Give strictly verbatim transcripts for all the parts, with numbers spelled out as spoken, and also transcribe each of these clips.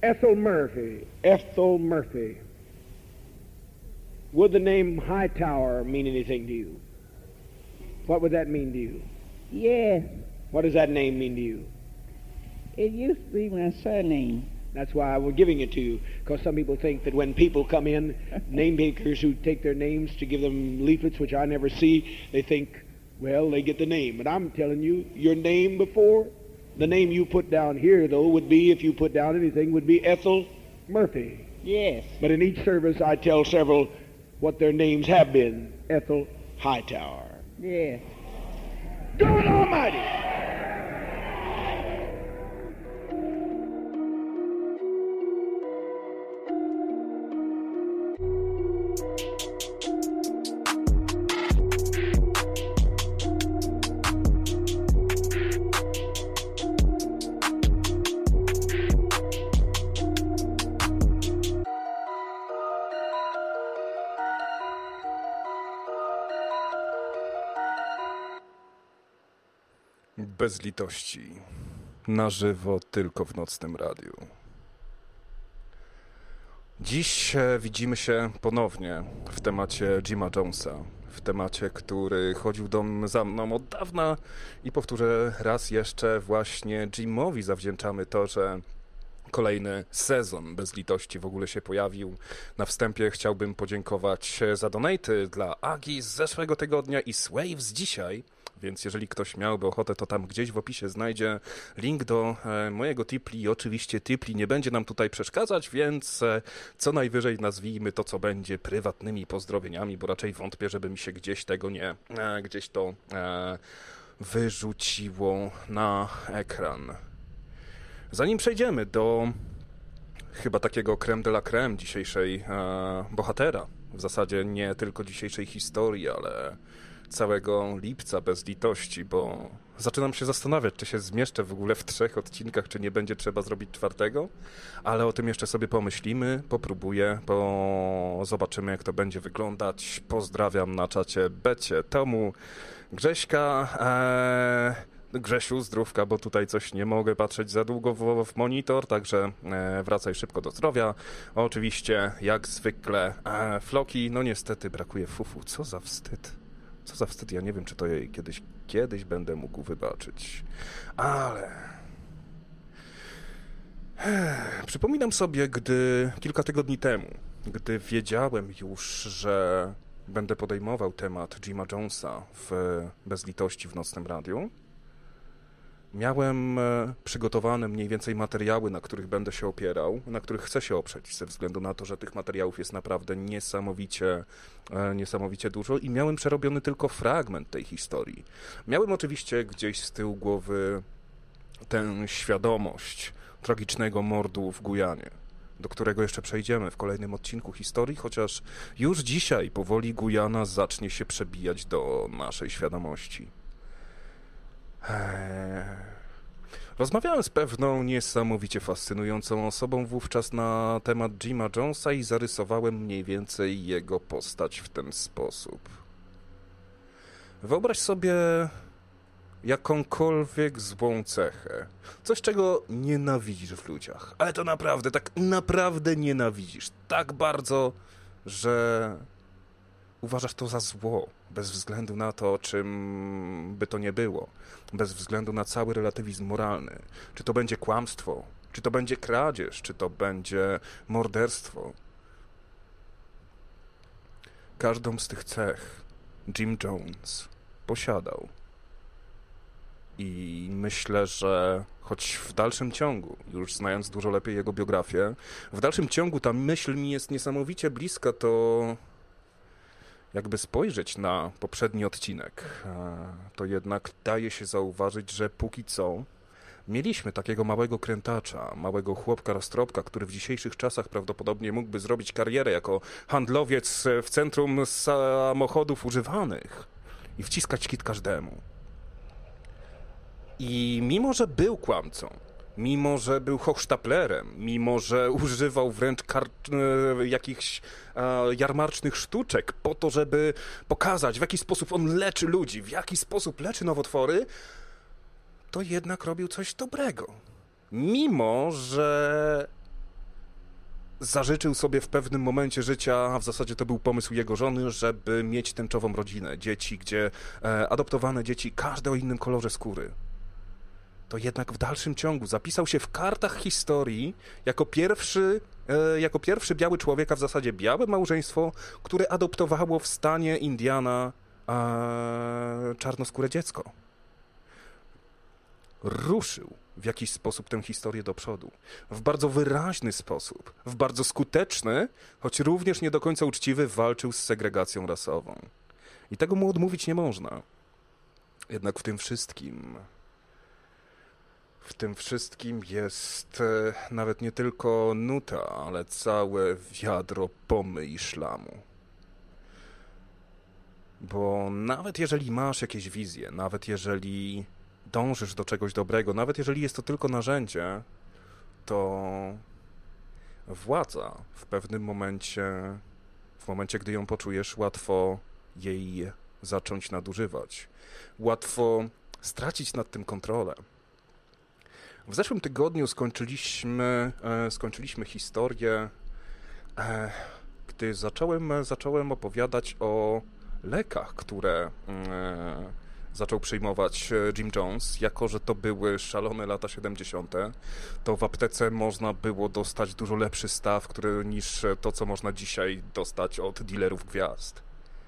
Ethel Murphy. Ethel Murphy. Would the name Hightower mean anything to you? What would that mean to you? Yes. What does that name mean to you? It used to be my surname. That's why we're giving it to you, because some people think that when people come in, name makers who take their names to give them leaflets, which I never see, they think, well, they get the name. But I'm telling you, your name before, the name you put down here, though, would be, if you put down anything, would be Ethel Murphy. Yes. But in each service, I tell several what their names have been. Ethel Hightower. Yes. God Almighty! Bez litości. Na żywo tylko w Nocnym Radiu. Dziś widzimy się ponownie w temacie Jima Jonesa. W temacie, który chodził do, za mną od dawna i powtórzę raz jeszcze, właśnie Jimowi zawdzięczamy to, że kolejny sezon Bez litości w ogóle się pojawił. Na wstępie chciałbym podziękować za donaty dla Agi z zeszłego tygodnia i Swave z dzisiaj. Więc jeżeli ktoś miałby ochotę, to tam gdzieś w opisie znajdzie link do e, mojego Tipli. Oczywiście Tipli nie będzie nam tutaj przeszkadzać, więc e, co najwyżej nazwijmy to, co będzie, prywatnymi pozdrowieniami, bo raczej wątpię, żeby mi się gdzieś tego nie, e, gdzieś to e, wyrzuciło na ekran. Zanim przejdziemy do chyba takiego crème de la crème dzisiejszej e, bohatera, w zasadzie nie tylko dzisiejszej historii, ale całego lipca Bez litości, bo zaczynam się zastanawiać, czy się zmieszczę w ogóle w trzech odcinkach, czy nie będzie trzeba zrobić czwartego, ale o tym jeszcze sobie pomyślimy, popróbuję, bo zobaczymy, jak to będzie wyglądać. Pozdrawiam na czacie Becie, Tomu, Grześka, ee, Grzesiu, zdrówka, bo tutaj coś nie mogę patrzeć za długo w, w monitor, także e, wracaj szybko do zdrowia. Oczywiście, jak zwykle, e, Floki, no niestety brakuje Fufu, co za wstyd. Co za wstyd, ja nie wiem, czy to jej kiedyś, kiedyś będę mógł wybaczyć. Ale... Ech, przypominam sobie, gdy kilka tygodni temu, gdy wiedziałem już, że będę podejmował temat Jima Jonesa w Bez litości w Nocnym Radiu, miałem przygotowane mniej więcej materiały, na których będę się opierał, na których chcę się oprzeć, ze względu na to, że tych materiałów jest naprawdę niesamowicie, niesamowicie dużo i miałem przerobiony tylko fragment tej historii. Miałem oczywiście gdzieś z tyłu głowy tę świadomość tragicznego mordu w Gujanie, do którego jeszcze przejdziemy w kolejnym odcinku historii, chociaż już dzisiaj powoli Gujana zacznie się przebijać do naszej świadomości. Rozmawiałem z pewną niesamowicie fascynującą osobą wówczas na temat Jima Jonesa i zarysowałem mniej więcej jego postać w ten sposób. Wyobraź sobie jakąkolwiek złą cechę, coś, czego nienawidzisz w ludziach, ale to naprawdę, tak naprawdę nienawidzisz, tak bardzo, że uważasz to za zło, bez względu na to, czym by to nie było, bez względu na cały relatywizm moralny. Czy to będzie kłamstwo, czy to będzie kradzież, czy to będzie morderstwo. Każdą z tych cech Jim Jones posiadał. I myślę, że choć w dalszym ciągu, już znając dużo lepiej jego biografię, w dalszym ciągu ta myśl mi jest niesamowicie bliska, to jakby spojrzeć na poprzedni odcinek, to jednak daje się zauważyć, że póki co mieliśmy takiego małego krętacza, małego chłopka roztropka, który w dzisiejszych czasach prawdopodobnie mógłby zrobić karierę jako handlowiec w centrum samochodów używanych i wciskać kit każdemu. I mimo, że był kłamcą, mimo, że był hochsztaplerem, mimo, że używał wręcz kar- jakichś e, jarmarcznych sztuczek po to, żeby pokazać, w jaki sposób on leczy ludzi, w jaki sposób leczy nowotwory, to jednak robił coś dobrego. Mimo, że zażyczył sobie w pewnym momencie życia, a w zasadzie to był pomysł jego żony, żeby mieć tęczową rodzinę, dzieci, gdzie e, adoptowane dzieci, każde o innym kolorze skóry. To jednak w dalszym ciągu zapisał się w kartach historii jako pierwszy, e, jako pierwszy biały człowiek, a w zasadzie białe małżeństwo, które adoptowało w stanie Indiana e, czarnoskóre dziecko. Ruszył w jakiś sposób tę historię do przodu. W bardzo wyraźny sposób, w bardzo skuteczny, choć również nie do końca uczciwy, walczył z segregacją rasową. I tego mu odmówić nie można. Jednak w tym wszystkim, w tym wszystkim jest e, nawet nie tylko nuta, ale całe wiadro pomy i szlamu. Bo nawet jeżeli masz jakieś wizje, nawet jeżeli dążysz do czegoś dobrego, nawet jeżeli jest to tylko narzędzie, to władza w pewnym momencie, w momencie, gdy ją poczujesz, łatwo jej zacząć nadużywać. Łatwo stracić nad tym kontrolę. W zeszłym tygodniu skończyliśmy, e, skończyliśmy historię, e, gdy zacząłem, zacząłem opowiadać o lekach, które e, zaczął przyjmować Jim Jones. Jako że to były szalone lata siedemdziesiąte, to w aptece można było dostać dużo lepszy staw, który, niż to, co można dzisiaj dostać od dealerów gwiazd.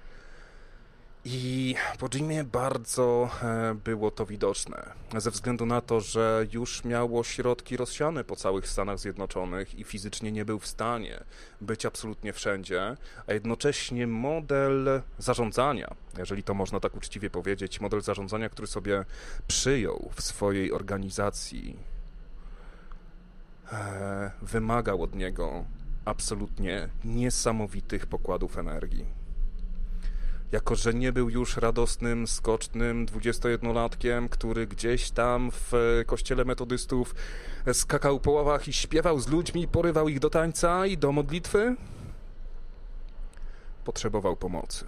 I po Jimie bardzo było to widoczne, ze względu na to, że już miało środki rozsiane po całych Stanach Zjednoczonych i fizycznie nie był w stanie być absolutnie wszędzie, a jednocześnie model zarządzania, jeżeli to można tak uczciwie powiedzieć, model zarządzania, który sobie przyjął w swojej organizacji, wymagał od niego absolutnie niesamowitych pokładów energii. Jako że nie był już radosnym, skocznym dwudziestojednolatkiem, który gdzieś tam w kościele metodystów skakał po ławach i śpiewał z ludźmi, porywał ich do tańca i do modlitwy, potrzebował pomocy.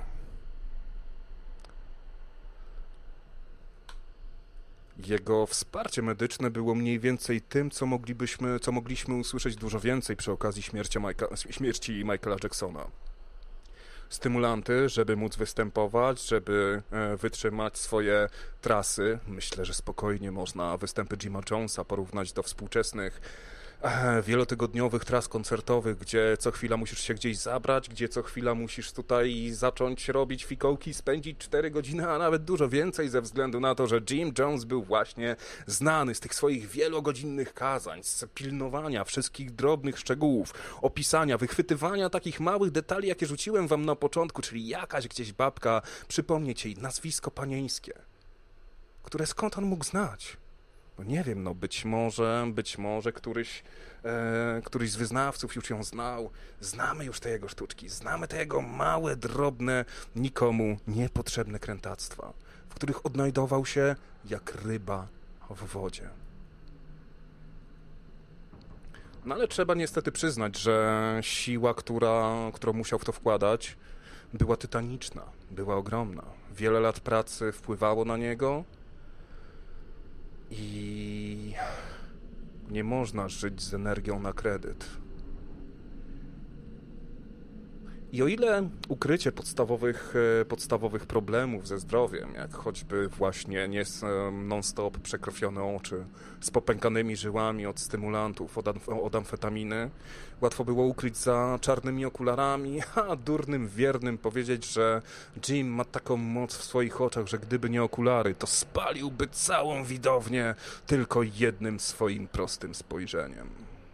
Jego wsparcie medyczne było mniej więcej tym, co moglibyśmy, co mogliśmy usłyszeć dużo więcej przy okazji śmierci, Mike'a, śmierci Michaela Jacksona. Stymulanty, żeby móc występować, żeby wytrzymać swoje trasy. Myślę, że spokojnie można występy Jima Jonesa porównać do współczesnych wielotygodniowych tras koncertowych, gdzie co chwila musisz się gdzieś zabrać, gdzie co chwila musisz tutaj zacząć robić fikołki, spędzić cztery godziny, a nawet dużo więcej, ze względu na to, że Jim Jones był właśnie znany z tych swoich wielogodzinnych kazań, z pilnowania wszystkich drobnych szczegółów, opisania, wychwytywania takich małych detali, jakie rzuciłem wam na początku, czyli jakaś gdzieś babka przypomnieć jej nazwisko panieńskie, które skąd on mógł znać? No nie wiem, no być może, być może któryś, e, któryś z wyznawców już ją znał. Znamy już te jego sztuczki, znamy te jego małe, drobne, nikomu niepotrzebne krętactwa, w których odnajdował się jak ryba w wodzie. No ale trzeba niestety przyznać, że siła, która, którą musiał w to wkładać, była tytaniczna, była ogromna. Wiele lat pracy wpływało na niego, i nie można żyć z energią na kredyt. I o ile ukrycie podstawowych, podstawowych problemów ze zdrowiem, jak choćby właśnie nie non-stop przekrwione oczy z popękanymi żyłami od stymulantów, od, amf- od amfetaminy, łatwo było ukryć za czarnymi okularami, a durnym wiernym powiedzieć, że Jim ma taką moc w swoich oczach, że gdyby nie okulary, to spaliłby całą widownię tylko jednym swoim prostym spojrzeniem.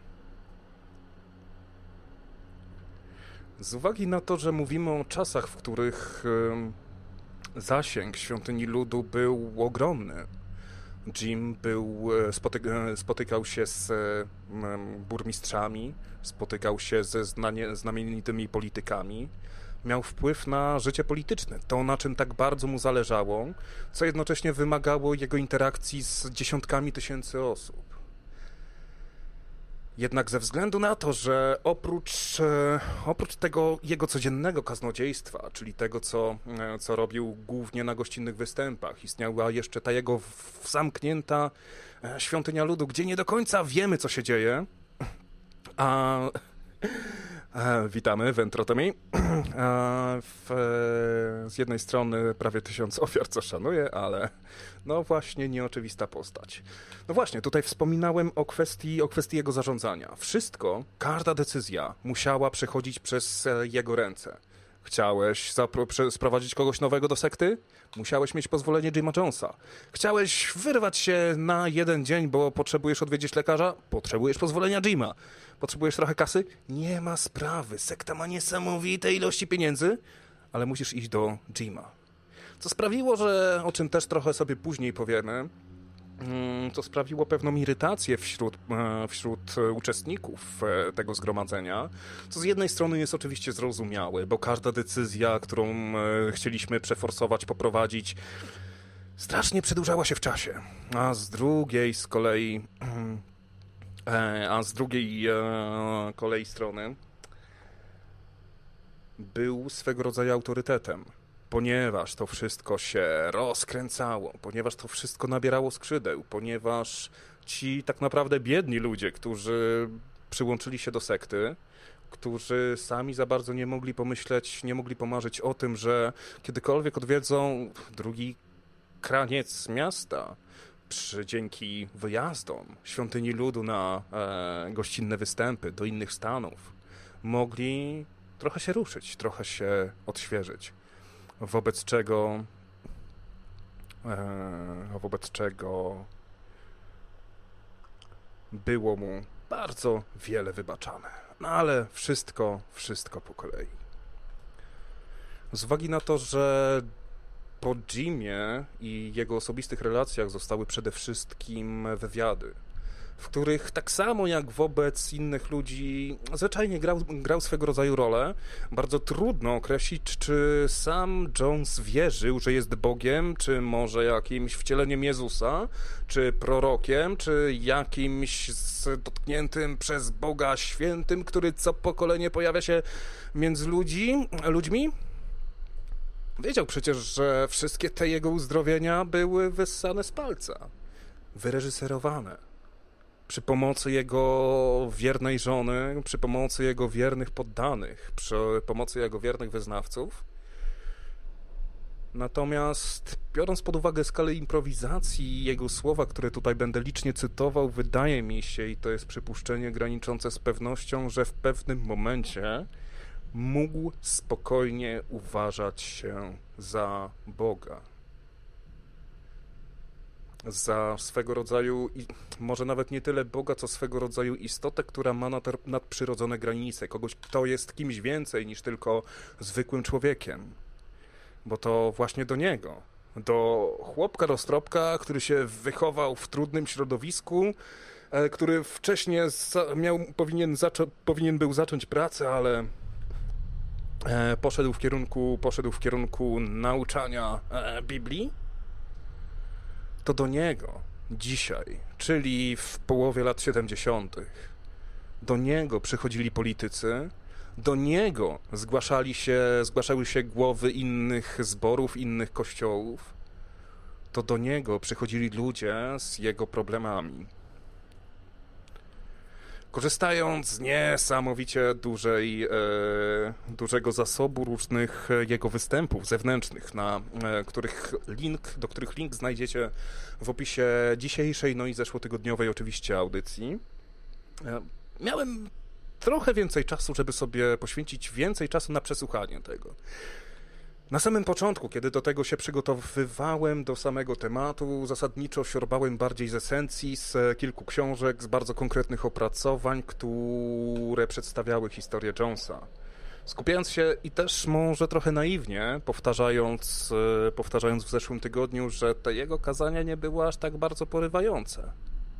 Z uwagi na to, że mówimy o czasach, w których zasięg Świątyni Ludu był ogromny, Jim był, spotyka, spotykał się z burmistrzami, spotykał się ze znanie, znamienitymi politykami, miał wpływ na życie polityczne, to na czym tak bardzo mu zależało, co jednocześnie wymagało jego interakcji z dziesiątkami tysięcy osób. Jednak ze względu na to, że oprócz, oprócz tego jego codziennego kaznodziejstwa, czyli tego, co, co robił głównie na gościnnych występach, istniała jeszcze ta jego zamknięta Świątynia Ludu, gdzie nie do końca wiemy, co się dzieje, a E, witamy w Entrotomii. E, w, e, z jednej strony prawie tysiąc ofiar, co szanuję, ale no właśnie nieoczywista postać. No właśnie, tutaj wspominałem o kwestii, o kwestii jego zarządzania. Wszystko, każda decyzja musiała przechodzić przez e, jego ręce. Chciałeś zapro- prze- sprowadzić kogoś nowego do sekty? Musiałeś mieć pozwolenie Jima Jonesa. Chciałeś wyrwać się na jeden dzień, bo potrzebujesz odwiedzić lekarza? Potrzebujesz pozwolenia Jima. Potrzebujesz trochę kasy? Nie ma sprawy. Sekta ma niesamowite ilości pieniędzy, ale musisz iść do Jima. Co sprawiło, że, o czym też trochę sobie później powiemy, to sprawiło pewną irytację wśród, wśród uczestników tego zgromadzenia, co z jednej strony jest oczywiście zrozumiałe, bo każda decyzja, którą chcieliśmy przeforsować, poprowadzić, strasznie przedłużała się w czasie. A z drugiej z kolei, a z drugiej kolei strony był swego rodzaju autorytetem. Ponieważ to wszystko się rozkręcało, ponieważ to wszystko nabierało skrzydeł, ponieważ ci tak naprawdę biedni ludzie, którzy przyłączyli się do sekty, którzy sami za bardzo nie mogli pomyśleć, nie mogli pomarzyć o tym, że kiedykolwiek odwiedzą drugi kraniec miasta, przy, dzięki wyjazdom Świątyni Ludu na e, gościnne występy do innych stanów, mogli trochę się ruszyć, trochę się odświeżyć. Wobec czego, e, wobec czego było mu bardzo wiele wybaczane. No ale wszystko, wszystko po kolei. Z uwagi na to, że po Jimie i jego osobistych relacjach zostały przede wszystkim wywiady, w których tak samo jak wobec innych ludzi zwyczajnie grał, grał swego rodzaju rolę. Bardzo trudno określić, czy sam Jones wierzył, że jest Bogiem, czy może jakimś wcieleniem Jezusa, czy prorokiem, czy jakimś dotkniętym przez Boga świętym, który co pokolenie pojawia się między ludzi, ludźmi. Wiedział przecież, że wszystkie te jego uzdrowienia były wyssane z palca, wyreżyserowane. Przy pomocy jego wiernej żony, przy pomocy jego wiernych poddanych, przy pomocy jego wiernych wyznawców. Natomiast biorąc pod uwagę skalę improwizacji i jego słowa, które tutaj będę licznie cytował, wydaje mi się, i to jest przypuszczenie graniczące z pewnością, że w pewnym momencie mógł spokojnie uważać się za Boga. Za swego rodzaju, może nawet nie tyle Boga, co swego rodzaju istotę, która ma nadprzyrodzone granice, kogoś, kto jest kimś więcej niż tylko zwykłym człowiekiem. Bo to właśnie do niego, do chłopka roztropka, który się wychował w trudnym środowisku, który wcześniej miał, powinien, zaczą, powinien był zacząć pracę, ale poszedł w kierunku, poszedł w kierunku nauczania Biblii. To do niego dzisiaj, czyli w połowie lat siedemdziesiątych, do niego przychodzili politycy, do niego zgłaszali się, zgłaszały się głowy innych zborów, innych kościołów. To do niego przychodzili ludzie z jego problemami. Korzystając z niesamowicie dużej, e, dużego zasobu różnych jego występów zewnętrznych, na e, których link, do których link znajdziecie w opisie dzisiejszej, no i zeszłotygodniowej oczywiście audycji, e, miałem trochę więcej czasu, żeby sobie poświęcić więcej czasu na przesłuchanie tego. Na samym początku, kiedy do tego się przygotowywałem, do samego tematu, zasadniczo siorbałem bardziej z esencji, z kilku książek, z bardzo konkretnych opracowań, które przedstawiały historię Jonesa. Skupiając się i też może trochę naiwnie, powtarzając, powtarzając w zeszłym tygodniu, że te jego kazania nie były aż tak bardzo porywające.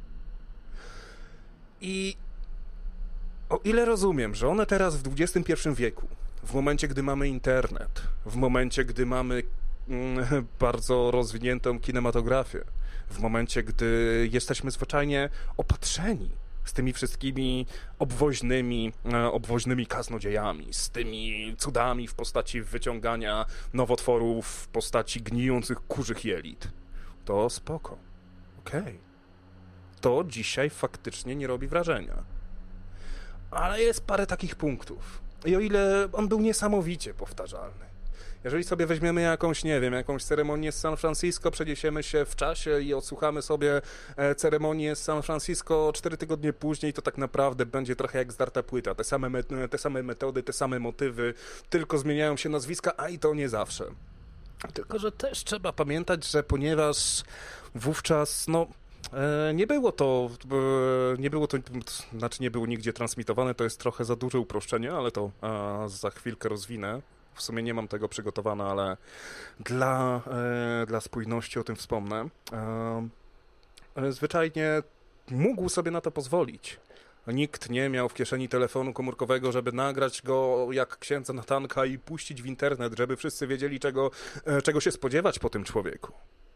I o ile rozumiem, że one teraz w dwudziestym pierwszym wieku, w momencie, gdy mamy internet, w momencie, gdy mamy mm, bardzo rozwiniętą kinematografię, w momencie, gdy jesteśmy zwyczajnie opatrzeni z tymi wszystkimi obwoźnymi, obwoźnymi kaznodziejami, z tymi cudami w postaci wyciągania nowotworów, w postaci gnijących kurzych jelit, to spoko. Okej. Okay. To dzisiaj faktycznie nie robi wrażenia. ale jest parę takich punktów. I o ile on był niesamowicie powtarzalny. Jeżeli sobie weźmiemy jakąś, nie wiem, jakąś ceremonię z San Francisco, przeniesiemy się w czasie i odsłuchamy sobie ceremonię z San Francisco cztery tygodnie później, to tak naprawdę będzie trochę jak zdarta płyta. Te same, me- te same metody, te same motywy, tylko zmieniają się nazwiska, a i to nie zawsze. Tylko że też trzeba pamiętać, że ponieważ wówczas, no... Nie było to, nie było to, znaczy nie było nigdzie transmitowane, to jest trochę za duże uproszczenie, ale to za chwilkę rozwinę. W sumie nie mam tego przygotowane, ale dla, dla spójności o tym wspomnę. Zwyczajnie mógł sobie na to pozwolić. Nikt nie miał w kieszeni telefonu komórkowego, żeby nagrać go jak księdza Natanka i puścić w internet, żeby wszyscy wiedzieli, czego, czego się spodziewać po tym człowieku.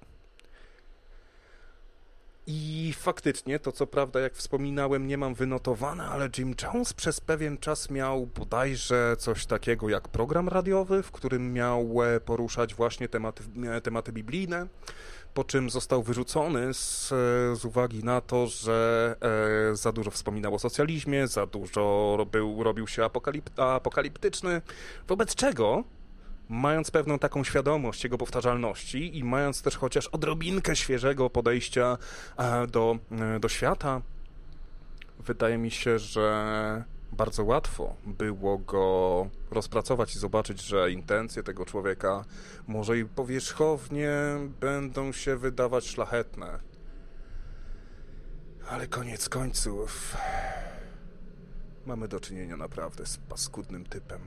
I faktycznie, to co prawda, jak wspominałem, nie mam wynotowane, ale Jim Jones przez pewien czas miał bodajże coś takiego jak program radiowy, w którym miał poruszać właśnie tematy, tematy biblijne, po czym został wyrzucony z, z uwagi na to, że e, za dużo wspominał o socjalizmie, za dużo był, robił się apokalip, apokaliptyczny, wobec czego... Mając pewną taką świadomość jego powtarzalności i mając też chociaż odrobinkę świeżego podejścia do, do świata, wydaje mi się, że bardzo łatwo było go rozpracować i zobaczyć, że intencje tego człowieka może i powierzchownie będą się wydawać szlachetne. Ale koniec końców mamy do czynienia naprawdę z paskudnym typem.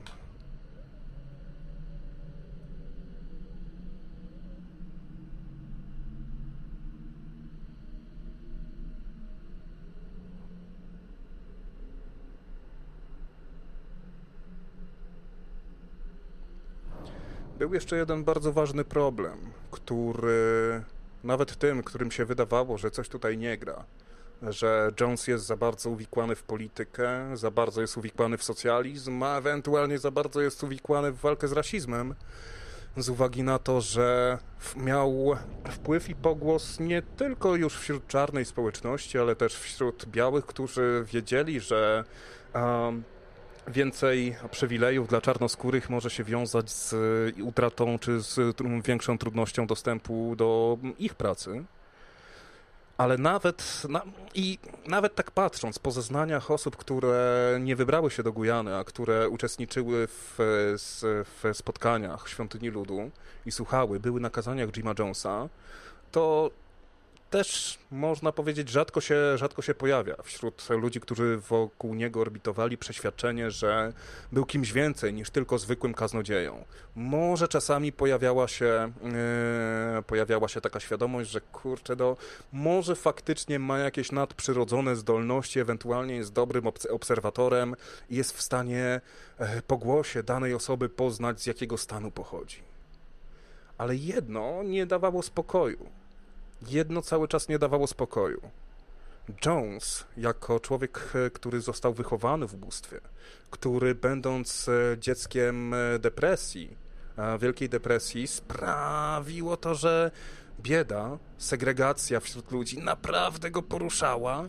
Był jeszcze jeden bardzo ważny problem, który nawet tym, którym się wydawało, że coś tutaj nie gra, że Jones jest za bardzo uwikłany w politykę, za bardzo jest uwikłany w socjalizm, a ewentualnie za bardzo jest uwikłany w walkę z rasizmem, z uwagi na to, że miał wpływ i pogłos nie tylko już wśród czarnej społeczności, ale też wśród białych, którzy wiedzieli, że um, więcej przywilejów dla czarnoskórych może się wiązać z utratą czy z większą trudnością dostępu do ich pracy. Ale nawet, na, i nawet tak patrząc po zeznaniach osób, które nie wybrały się do Gujany, a które uczestniczyły w, w spotkaniach w Świątyni Ludu i słuchały, były na kazaniach Jima Jonesa, to też można powiedzieć, rzadko się, rzadko się pojawia wśród ludzi, którzy wokół niego orbitowali, przeświadczenie, że był kimś więcej niż tylko zwykłym kaznodzieją. Może czasami pojawiała się, yy, pojawiała się taka świadomość, że kurczę, no, może faktycznie ma jakieś nadprzyrodzone zdolności, ewentualnie jest dobrym obserwatorem i jest w stanie yy, po głosie danej osoby poznać, z jakiego stanu pochodzi. Ale jedno nie dawało spokoju. Jedno cały czas nie dawało spokoju. Jones, jako człowiek, który został wychowany w ubóstwie, który będąc dzieckiem depresji, wielkiej depresji, sprawiło to, że bieda, segregacja wśród ludzi naprawdę go poruszała,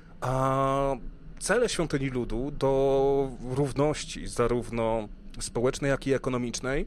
a cele Świątyni Ludu do równości, zarówno społecznej, jak i ekonomicznej,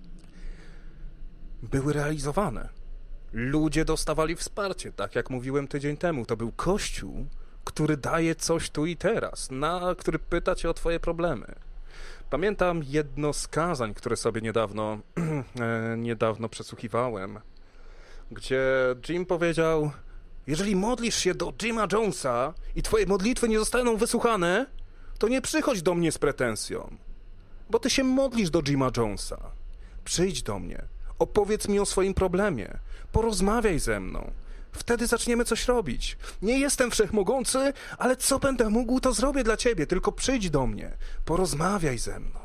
były realizowane. Ludzie dostawali wsparcie, tak jak mówiłem tydzień temu. To był Kościół, który daje coś tu i teraz, na który pyta cię o twoje problemy. Pamiętam jedno z kazań, które sobie niedawno, niedawno przesłuchiwałem, gdzie Jim powiedział: jeżeli modlisz się do Jima Jonesa i twoje modlitwy nie zostaną wysłuchane, to nie przychodź do mnie z pretensją, bo ty się modlisz do Jima Jonesa. Przyjdź do mnie. Opowiedz mi o swoim problemie. Porozmawiaj ze mną. Wtedy zaczniemy coś robić. Nie jestem wszechmogący, ale co będę mógł, to zrobię dla ciebie. Tylko przyjdź do mnie. Porozmawiaj ze mną.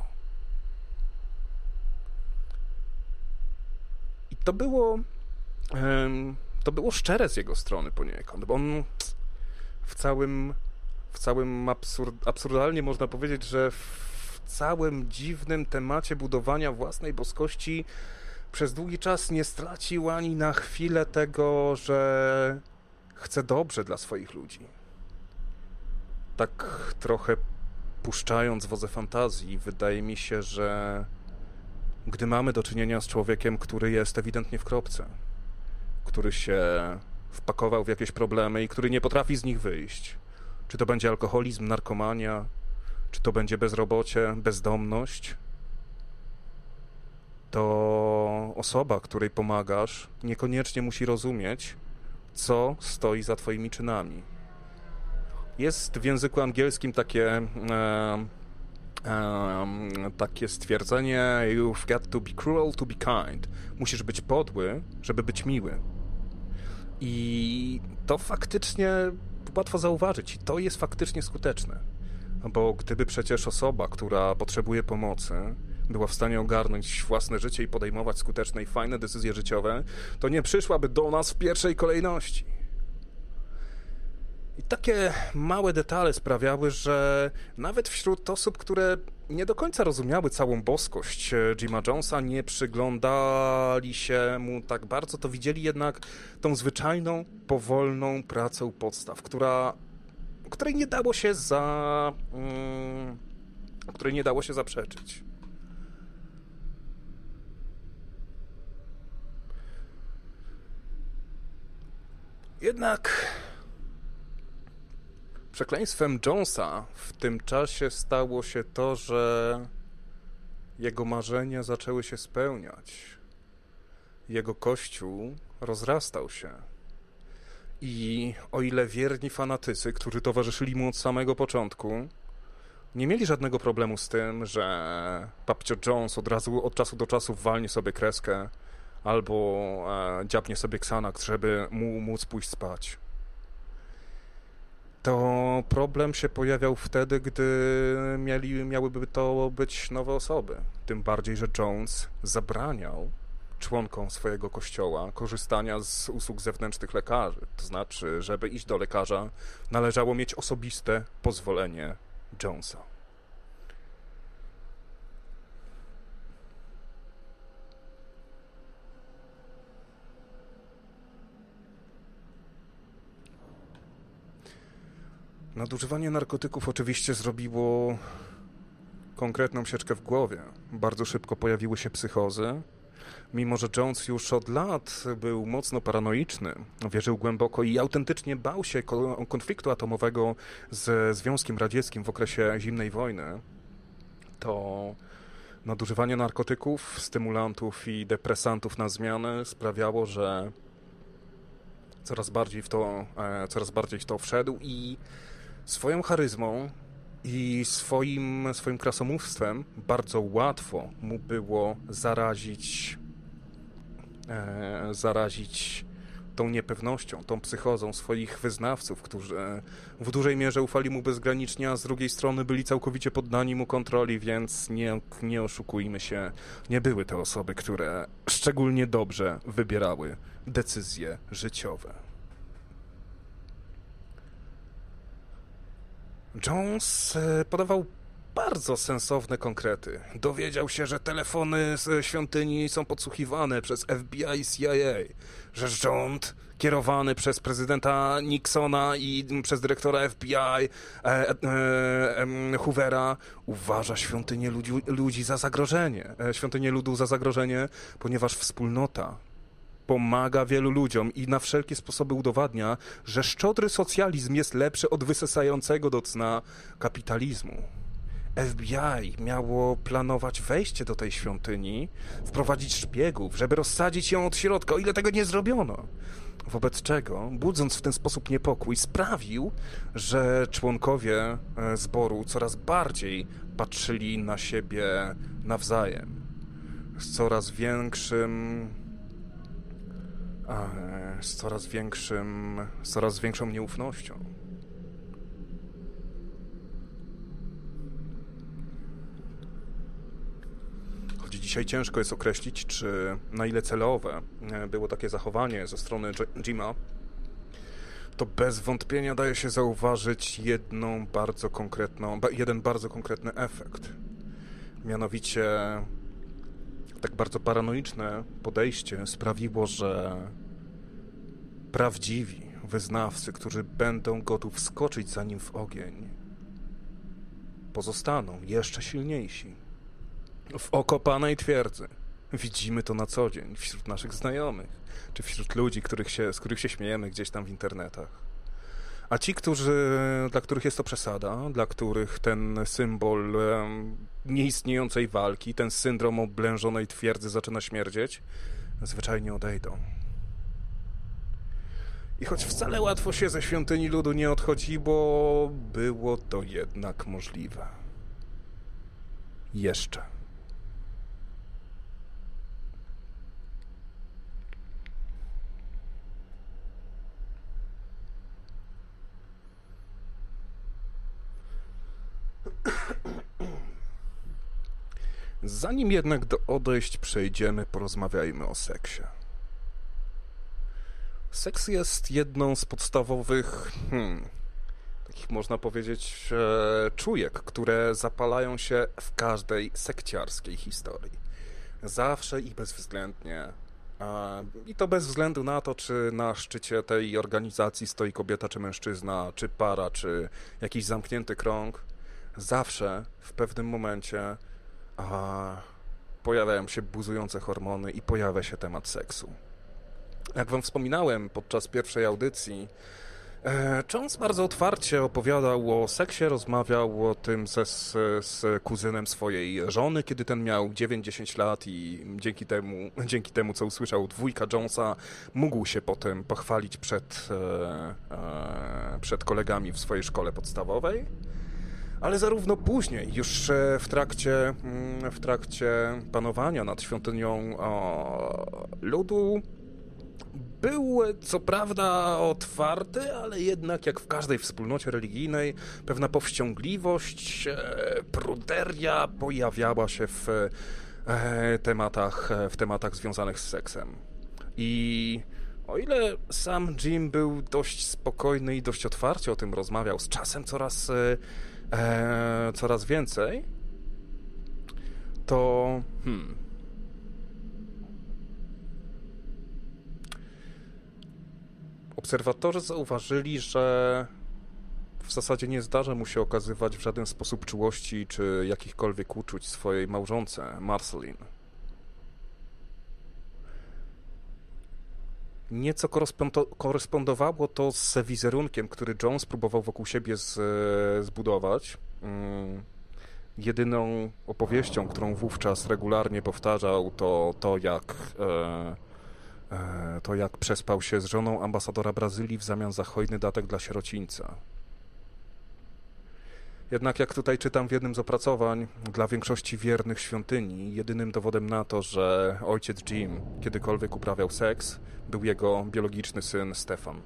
I to było... Um, to było szczere z jego strony poniekąd, bo on w całym... w całym absurd, absurdalnie można powiedzieć, że w całym dziwnym temacie budowania własnej boskości przez długi czas nie stracił ani na chwilę tego, że chce dobrze dla swoich ludzi. Tak trochę puszczając wodze fantazji, wydaje mi się, że gdy mamy do czynienia z człowiekiem, który jest ewidentnie w kropce, który się wpakował w jakieś problemy i który nie potrafi z nich wyjść, czy to będzie alkoholizm, narkomania, czy to będzie bezrobocie, bezdomność, to osoba, której pomagasz, niekoniecznie musi rozumieć, co stoi za twoimi czynami. Jest w języku angielskim takie, e, e, takie stwierdzenie you've got to be cruel to be kind. Musisz być podły, żeby być miły. I to faktycznie łatwo zauważyć. I to jest faktycznie skuteczne. Bo gdyby przecież osoba, która potrzebuje pomocy, była w stanie ogarnąć własne życie i podejmować skuteczne i fajne decyzje życiowe, to nie przyszłaby do nas w pierwszej kolejności. I takie małe detale sprawiały, że nawet wśród osób, które nie do końca rozumiały całą boskość Jima Jonesa, nie przyglądali się mu tak bardzo, to widzieli jednak tą zwyczajną, powolną pracę u podstaw, która, której nie dało się za, um, której nie dało się zaprzeczyć. Jednak przekleństwem Jonesa w tym czasie stało się to, że jego marzenia zaczęły się spełniać. Jego kościół rozrastał się. I o ile wierni fanatycy, którzy towarzyszyli mu od samego początku, nie mieli żadnego problemu z tym, że papcio Jones od razu od czasu do czasu walnie sobie kreskę albo e, dziabnie sobie Xanax, żeby mu móc pójść spać. To problem się pojawiał wtedy, gdy mieli, miałyby to być nowe osoby. Tym bardziej, że Jones zabraniał członkom swojego kościoła korzystania z usług zewnętrznych lekarzy. To znaczy, żeby iść do lekarza, należało mieć osobiste pozwolenie Jonesa. Nadużywanie narkotyków oczywiście zrobiło konkretną sieczkę w głowie. Bardzo szybko pojawiły się psychozy. Mimo że Jones już od lat był mocno paranoiczny, wierzył głęboko i autentycznie bał się konfliktu atomowego ze Związkiem Radzieckim w okresie zimnej wojny, to nadużywanie narkotyków, stymulantów i depresantów na zmianę sprawiało, że coraz bardziej w to, coraz bardziej w to wszedł i swoją charyzmą i swoim, swoim krasomówstwem bardzo łatwo mu było zarazić, e, zarazić tą niepewnością, tą psychozą swoich wyznawców, którzy w dużej mierze ufali mu bezgranicznie, a z drugiej strony byli całkowicie poddani mu kontroli, więc nie, nie oszukujmy się, nie były to osoby, które szczególnie dobrze wybierały decyzje życiowe. Jones podawał bardzo sensowne konkrety. Dowiedział się, że telefony z świątyni są podsłuchiwane przez F B I i C I A, że rząd kierowany przez prezydenta Nixona i przez dyrektora F B I e, e, e, Hoovera uważa świątynię ludzi, ludzi za zagrożenie, świątynię ludu za zagrożenie, ponieważ wspólnota pomaga wielu ludziom i na wszelkie sposoby udowadnia, że szczodry socjalizm jest lepszy od wysysającego do cna kapitalizmu. F B I miało planować wejście do tej świątyni, wprowadzić szpiegów, żeby rozsadzić ją od środka, o ile tego nie zrobiono. Wobec czego, budząc w ten sposób niepokój, sprawił, że członkowie zboru coraz bardziej patrzyli na siebie nawzajem. Z coraz większym... z coraz większym, z coraz większą nieufnością. Choć dzisiaj ciężko jest określić, czy na ile celowe było takie zachowanie ze strony Jima, to bez wątpienia daje się zauważyć jedną bardzo konkretną, jeden bardzo konkretny efekt. Mianowicie tak bardzo paranoiczne podejście sprawiło, że prawdziwi wyznawcy, którzy będą gotów skoczyć za nim w ogień, pozostaną jeszcze silniejsi. W okopanej twierdzy. Widzimy to na co dzień wśród naszych znajomych, czy wśród ludzi, których się, z których się śmiejemy gdzieś tam w internetach. A ci, którzy, dla których jest to przesada, dla których ten symbol um, nieistniejącej walki, ten syndrom oblężonej twierdzy zaczyna śmierdzieć, zwyczajnie odejdą. I choć wcale łatwo się ze świątyni ludu nie odchodzi, bo było to jednak możliwe. Jeszcze. Zanim jednak do odejść przejdziemy, porozmawiajmy o seksie. Seks jest jedną z podstawowych, hmm, takich można powiedzieć, e, czujek, które zapalają się w każdej sekciarskiej historii. Zawsze i bezwzględnie. E, I to bez względu na to, czy na szczycie tej organizacji stoi kobieta czy mężczyzna, czy para, czy jakiś zamknięty krąg. Zawsze w pewnym momencie a, pojawiają się buzujące hormony i pojawia się temat seksu. Jak wam wspominałem podczas pierwszej audycji, e, Jones bardzo otwarcie opowiadał o seksie, rozmawiał o tym ze, z, z kuzynem swojej żony, kiedy ten miał dziewięć dziesięć lat i dzięki temu, dzięki temu, co usłyszał dwójka Jonesa, mógł się potem pochwalić przed, e, e, przed kolegami w swojej szkole podstawowej. Ale zarówno później, już w trakcie, w trakcie panowania nad świątynią o, ludu, był co prawda otwarty, ale jednak jak w każdej wspólnocie religijnej pewna powściągliwość, pruderia pojawiała się w tematach, w tematach związanych z seksem. I o ile sam Jim był dość spokojny i dość otwarcie o tym rozmawiał, z czasem coraz E, coraz więcej, to hmm, obserwatorzy zauważyli, że w zasadzie nie zdarza mu się okazywać w żaden sposób czułości czy jakichkolwiek uczuć swojej małżonce, Marceline. Nieco korespondowało to z wizerunkiem, który Jones próbował wokół siebie z, zbudować. Jedyną opowieścią, którą wówczas regularnie powtarzał, to to, jak, to jak przespał się z żoną ambasadora Brazylii w zamian za hojny datek dla sierocińca. Jednak jak tutaj czytam w jednym z opracowań, dla większości wiernych świątyni jedynym dowodem na to, że ojciec Jim kiedykolwiek uprawiał seks, był jego biologiczny syn Stefan.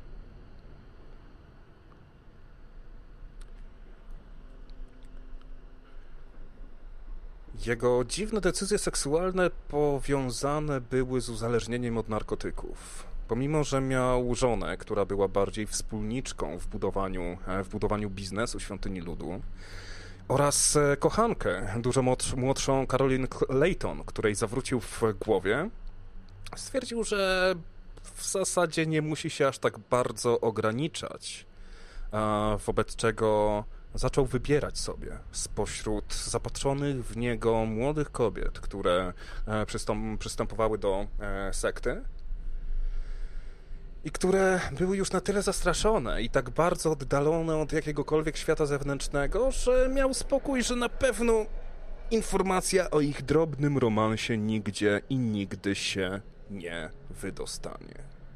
Jego dziwne decyzje seksualne powiązane były z uzależnieniem od narkotyków. Pomimo że miał żonę, która była bardziej wspólniczką w budowaniu, w budowaniu biznesu Świątyni Ludu, oraz kochankę, dużo młodszą Caroline Layton, której zawrócił w głowie, stwierdził, że w zasadzie nie musi się aż tak bardzo ograniczać, wobec czego zaczął wybierać sobie spośród zapatrzonych w niego młodych kobiet, które przystąp- przystępowały do sekty, i które były już na tyle zastraszone i tak bardzo oddalone od jakiegokolwiek świata zewnętrznego, że miał spokój, że na pewno informacja o ich drobnym romansie nigdzie i nigdy się nie wydostanie.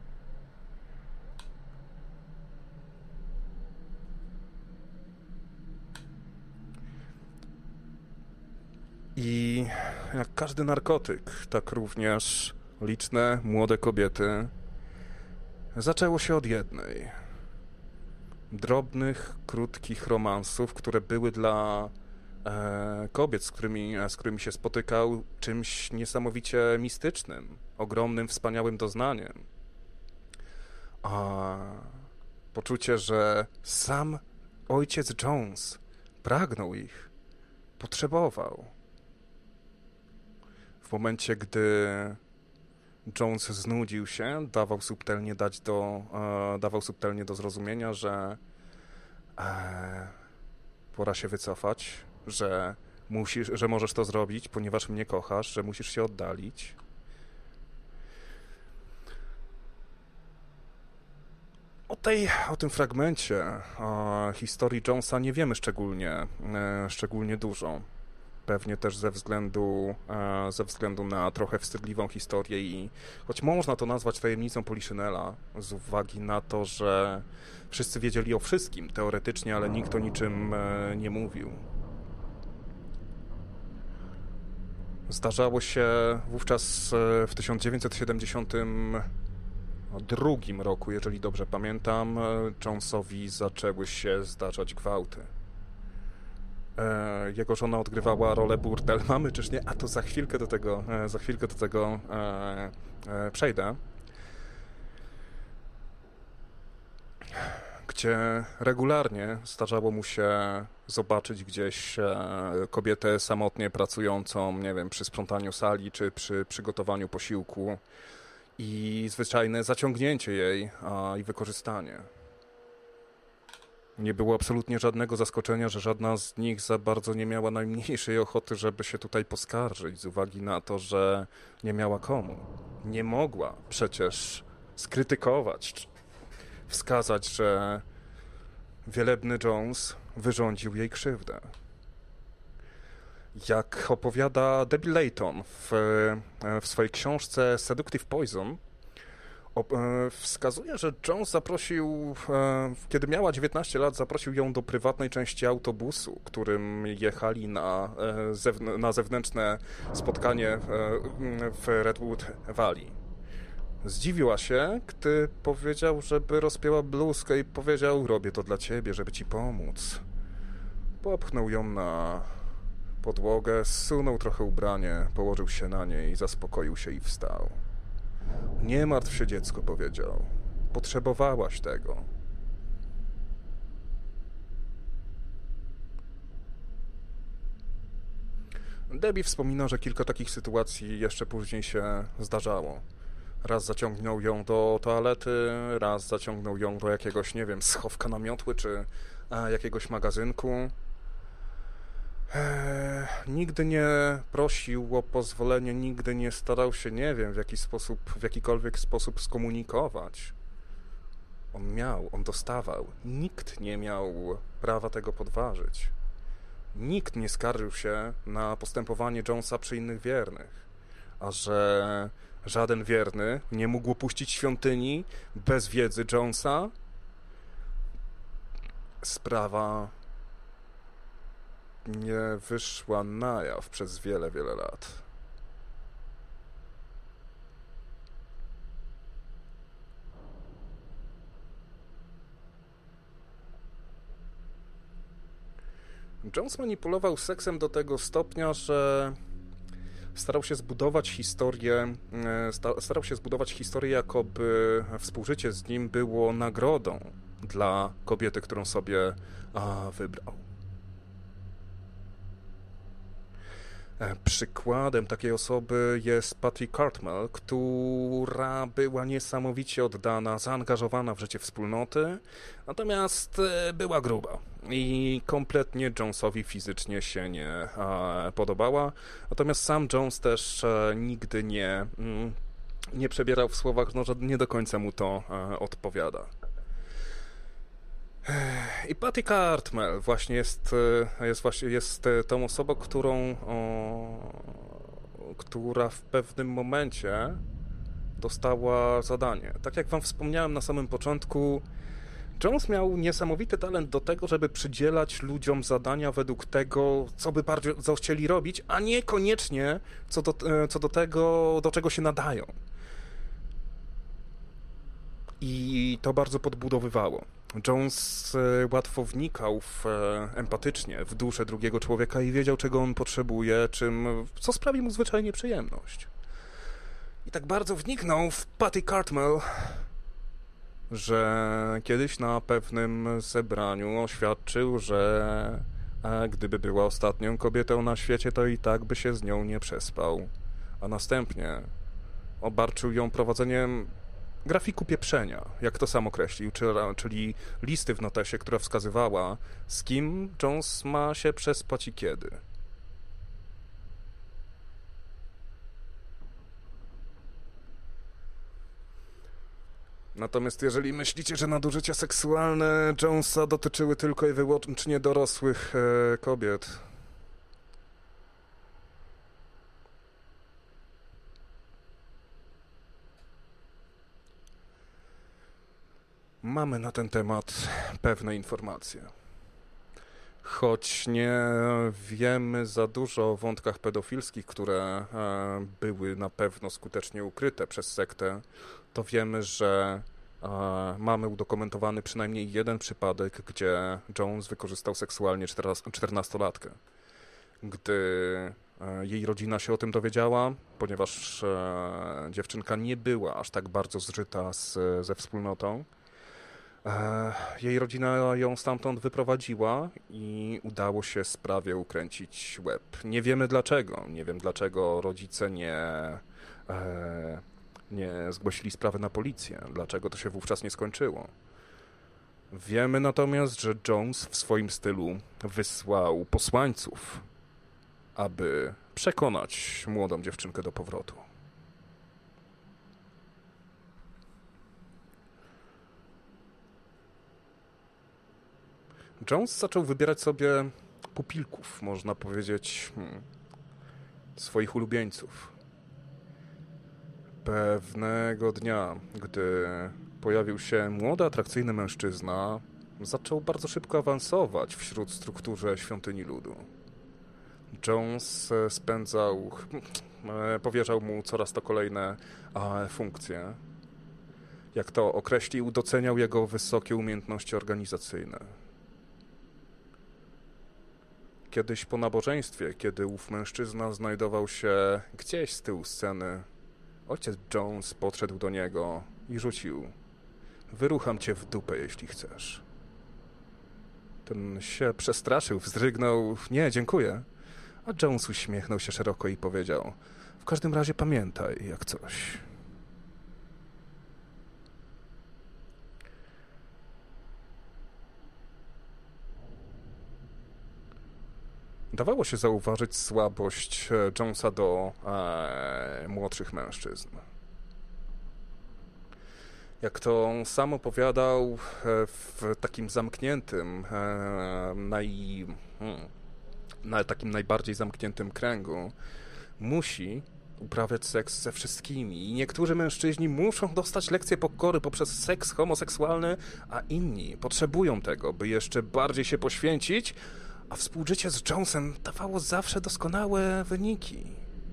I jak każdy narkotyk, tak również liczne młode kobiety zaczęło się od jednej. Drobnych, krótkich romansów, które były dla e, kobiet, z którymi, z którymi się spotykał, czymś niesamowicie mistycznym, ogromnym, wspaniałym doznaniem. A poczucie, że sam ojciec Jones pragnął ich, potrzebował. W momencie, gdy Jones znudził się, dawał subtelnie dać do, e, dawał subtelnie do zrozumienia, że e, pora się wycofać, że musisz, że możesz to zrobić, ponieważ mnie kochasz, że musisz się oddalić. O, tej, o tym fragmencie o historii Jonesa nie wiemy szczególnie, e, szczególnie dużo. Pewnie też ze względu, e, ze względu na trochę wstydliwą historię i choć można to nazwać tajemnicą Poliszynela z uwagi na to, że wszyscy wiedzieli o wszystkim teoretycznie, ale nikt o niczym e, nie mówił. Zdarzało się wówczas e, w tysiąc dziewięćset siedemdziesiątym drugim roku, jeżeli dobrze pamiętam, Jonesowi zaczęły się zdarzać gwałty. E, jego żona odgrywała rolę burdel mamy, czyż nie? A to za chwilkę do tego, e, za chwilkę do tego e, e, przejdę. Gdzie regularnie zdarzało mu się zobaczyć gdzieś e, kobietę samotnie pracującą, nie wiem, przy sprzątaniu sali czy przy przygotowaniu posiłku i zwyczajne zaciągnięcie jej a, i wykorzystanie. Nie było absolutnie żadnego zaskoczenia, że żadna z nich za bardzo nie miała najmniejszej ochoty, żeby się tutaj poskarżyć, z uwagi na to, że nie miała komu. Nie mogła przecież skrytykować, czy wskazać, że wielebny Jones wyrządził jej krzywdę. Jak opowiada Debbie Layton w, w swojej książce Seductive Poison, wskazuje, że Jones zaprosił, kiedy miała dziewiętnaście lat, zaprosił ją do prywatnej części autobusu, którym jechali na, na zewnętrzne spotkanie w Redwood Valley. Zdziwiła się, gdy powiedział, żeby rozpięła bluzkę i powiedział: robię to dla ciebie, żeby ci pomóc. Popchnął ją na podłogę, zsunął trochę ubranie, położył się na niej, zaspokoił się i wstał. Nie martw się, dziecko, powiedział. Potrzebowałaś tego. Debbie wspomina, że kilka takich sytuacji jeszcze później się zdarzało. Raz zaciągnął ją do toalety, raz zaciągnął ją do jakiegoś, nie wiem, schowka na miotły, czy a, jakiegoś magazynku. Eee, nigdy nie prosił o pozwolenie, nigdy nie starał się, nie wiem, w jaki sposób, w jakikolwiek sposób skomunikować. On miał, on dostawał. Nikt nie miał prawa tego podważyć. Nikt nie skarżył się na postępowanie Jonesa przy innych wiernych. A że żaden wierny nie mógł opuścić świątyni bez wiedzy Jonesa, sprawa nie wyszła na jaw przez wiele, wiele lat. Jones manipulował seksem do tego stopnia, że starał się zbudować historię, starał się zbudować historię, jakoby współżycie z nim było nagrodą dla kobiety, którą sobie a, wybrał. Przykładem takiej osoby jest Patty Cartmel, która była niesamowicie oddana, zaangażowana w życie wspólnoty, natomiast była gruba i kompletnie Jonesowi fizycznie się nie a, podobała. Natomiast sam Jones też a, nigdy nie, mm, nie przebierał w słowach, no, że nie do końca mu to a, odpowiada. I Patty Cartmel właśnie jest, jest, właśnie jest tą osobą, którą, o, która w pewnym momencie dostała zadanie. Tak jak wam wspomniałem na samym początku, Jones miał niesamowity talent do tego, żeby przydzielać ludziom zadania według tego, co by bardziej co chcieli robić, a niekoniecznie co do, co do tego, do czego się nadają. I to bardzo podbudowywało. Jones łatwo wnikał w, empatycznie w duszę drugiego człowieka i wiedział, czego on potrzebuje, czym, co sprawi mu zwyczajnie przyjemność. I tak bardzo wniknął w Patty Cartmel, że kiedyś na pewnym zebraniu oświadczył, że a gdyby była ostatnią kobietą na świecie, to i tak by się z nią nie przespał. A następnie obarczył ją prowadzeniem grafiku pieprzenia, jak to sam określił, czyli listy w notesie, która wskazywała, z kim Jones ma się przespać i kiedy. Natomiast jeżeli myślicie, że nadużycia seksualne Jonesa dotyczyły tylko i wyłącznie dorosłych e, kobiet, mamy na ten temat pewne informacje. Choć nie wiemy za dużo o wątkach pedofilskich, które e, były na pewno skutecznie ukryte przez sektę, to wiemy, że e, mamy udokumentowany przynajmniej jeden przypadek, gdzie Jones wykorzystał seksualnie czternastolatkę. Gdy e, jej rodzina się o tym dowiedziała, ponieważ e, dziewczynka nie była aż tak bardzo zżyta z, ze wspólnotą, jej rodzina ją stamtąd wyprowadziła i udało się sprawie ukręcić łeb. Nie wiemy dlaczego. Nie wiem dlaczego rodzice nie, nie zgłosili sprawy na policję. Dlaczego to się wówczas nie skończyło. Wiemy natomiast, że Jones w swoim stylu wysłał posłańców, aby przekonać młodą dziewczynkę do powrotu. Jones zaczął wybierać sobie pupilków, można powiedzieć, hmm, swoich ulubieńców. Pewnego dnia, gdy pojawił się młody, atrakcyjny mężczyzna, zaczął bardzo szybko awansować wśród strukturze Świątyni Ludu. Jones spędzał, powierzał mu coraz to kolejne funkcje. Jak to określił, doceniał jego wysokie umiejętności organizacyjne. Kiedyś po nabożeństwie, kiedy ów mężczyzna znajdował się gdzieś z tyłu sceny, ojciec Jones podszedł do niego i rzucił: wyrucham cię w dupę, jeśli chcesz. Ten się przestraszył, wzdrygnął: nie, dziękuję. A Jones uśmiechnął się szeroko i powiedział: w każdym razie pamiętaj, jak coś. Dawało się zauważyć słabość Jonesa do e, młodszych mężczyzn. Jak to sam opowiadał, w takim zamkniętym, e, naj, hmm, na takim najbardziej zamkniętym kręgu musi uprawiać seks ze wszystkimi. I niektórzy mężczyźni muszą dostać lekcję pokory poprzez seks homoseksualny, a inni potrzebują tego, by jeszcze bardziej się poświęcić, a współżycie z Jonesem dawało zawsze doskonałe wyniki.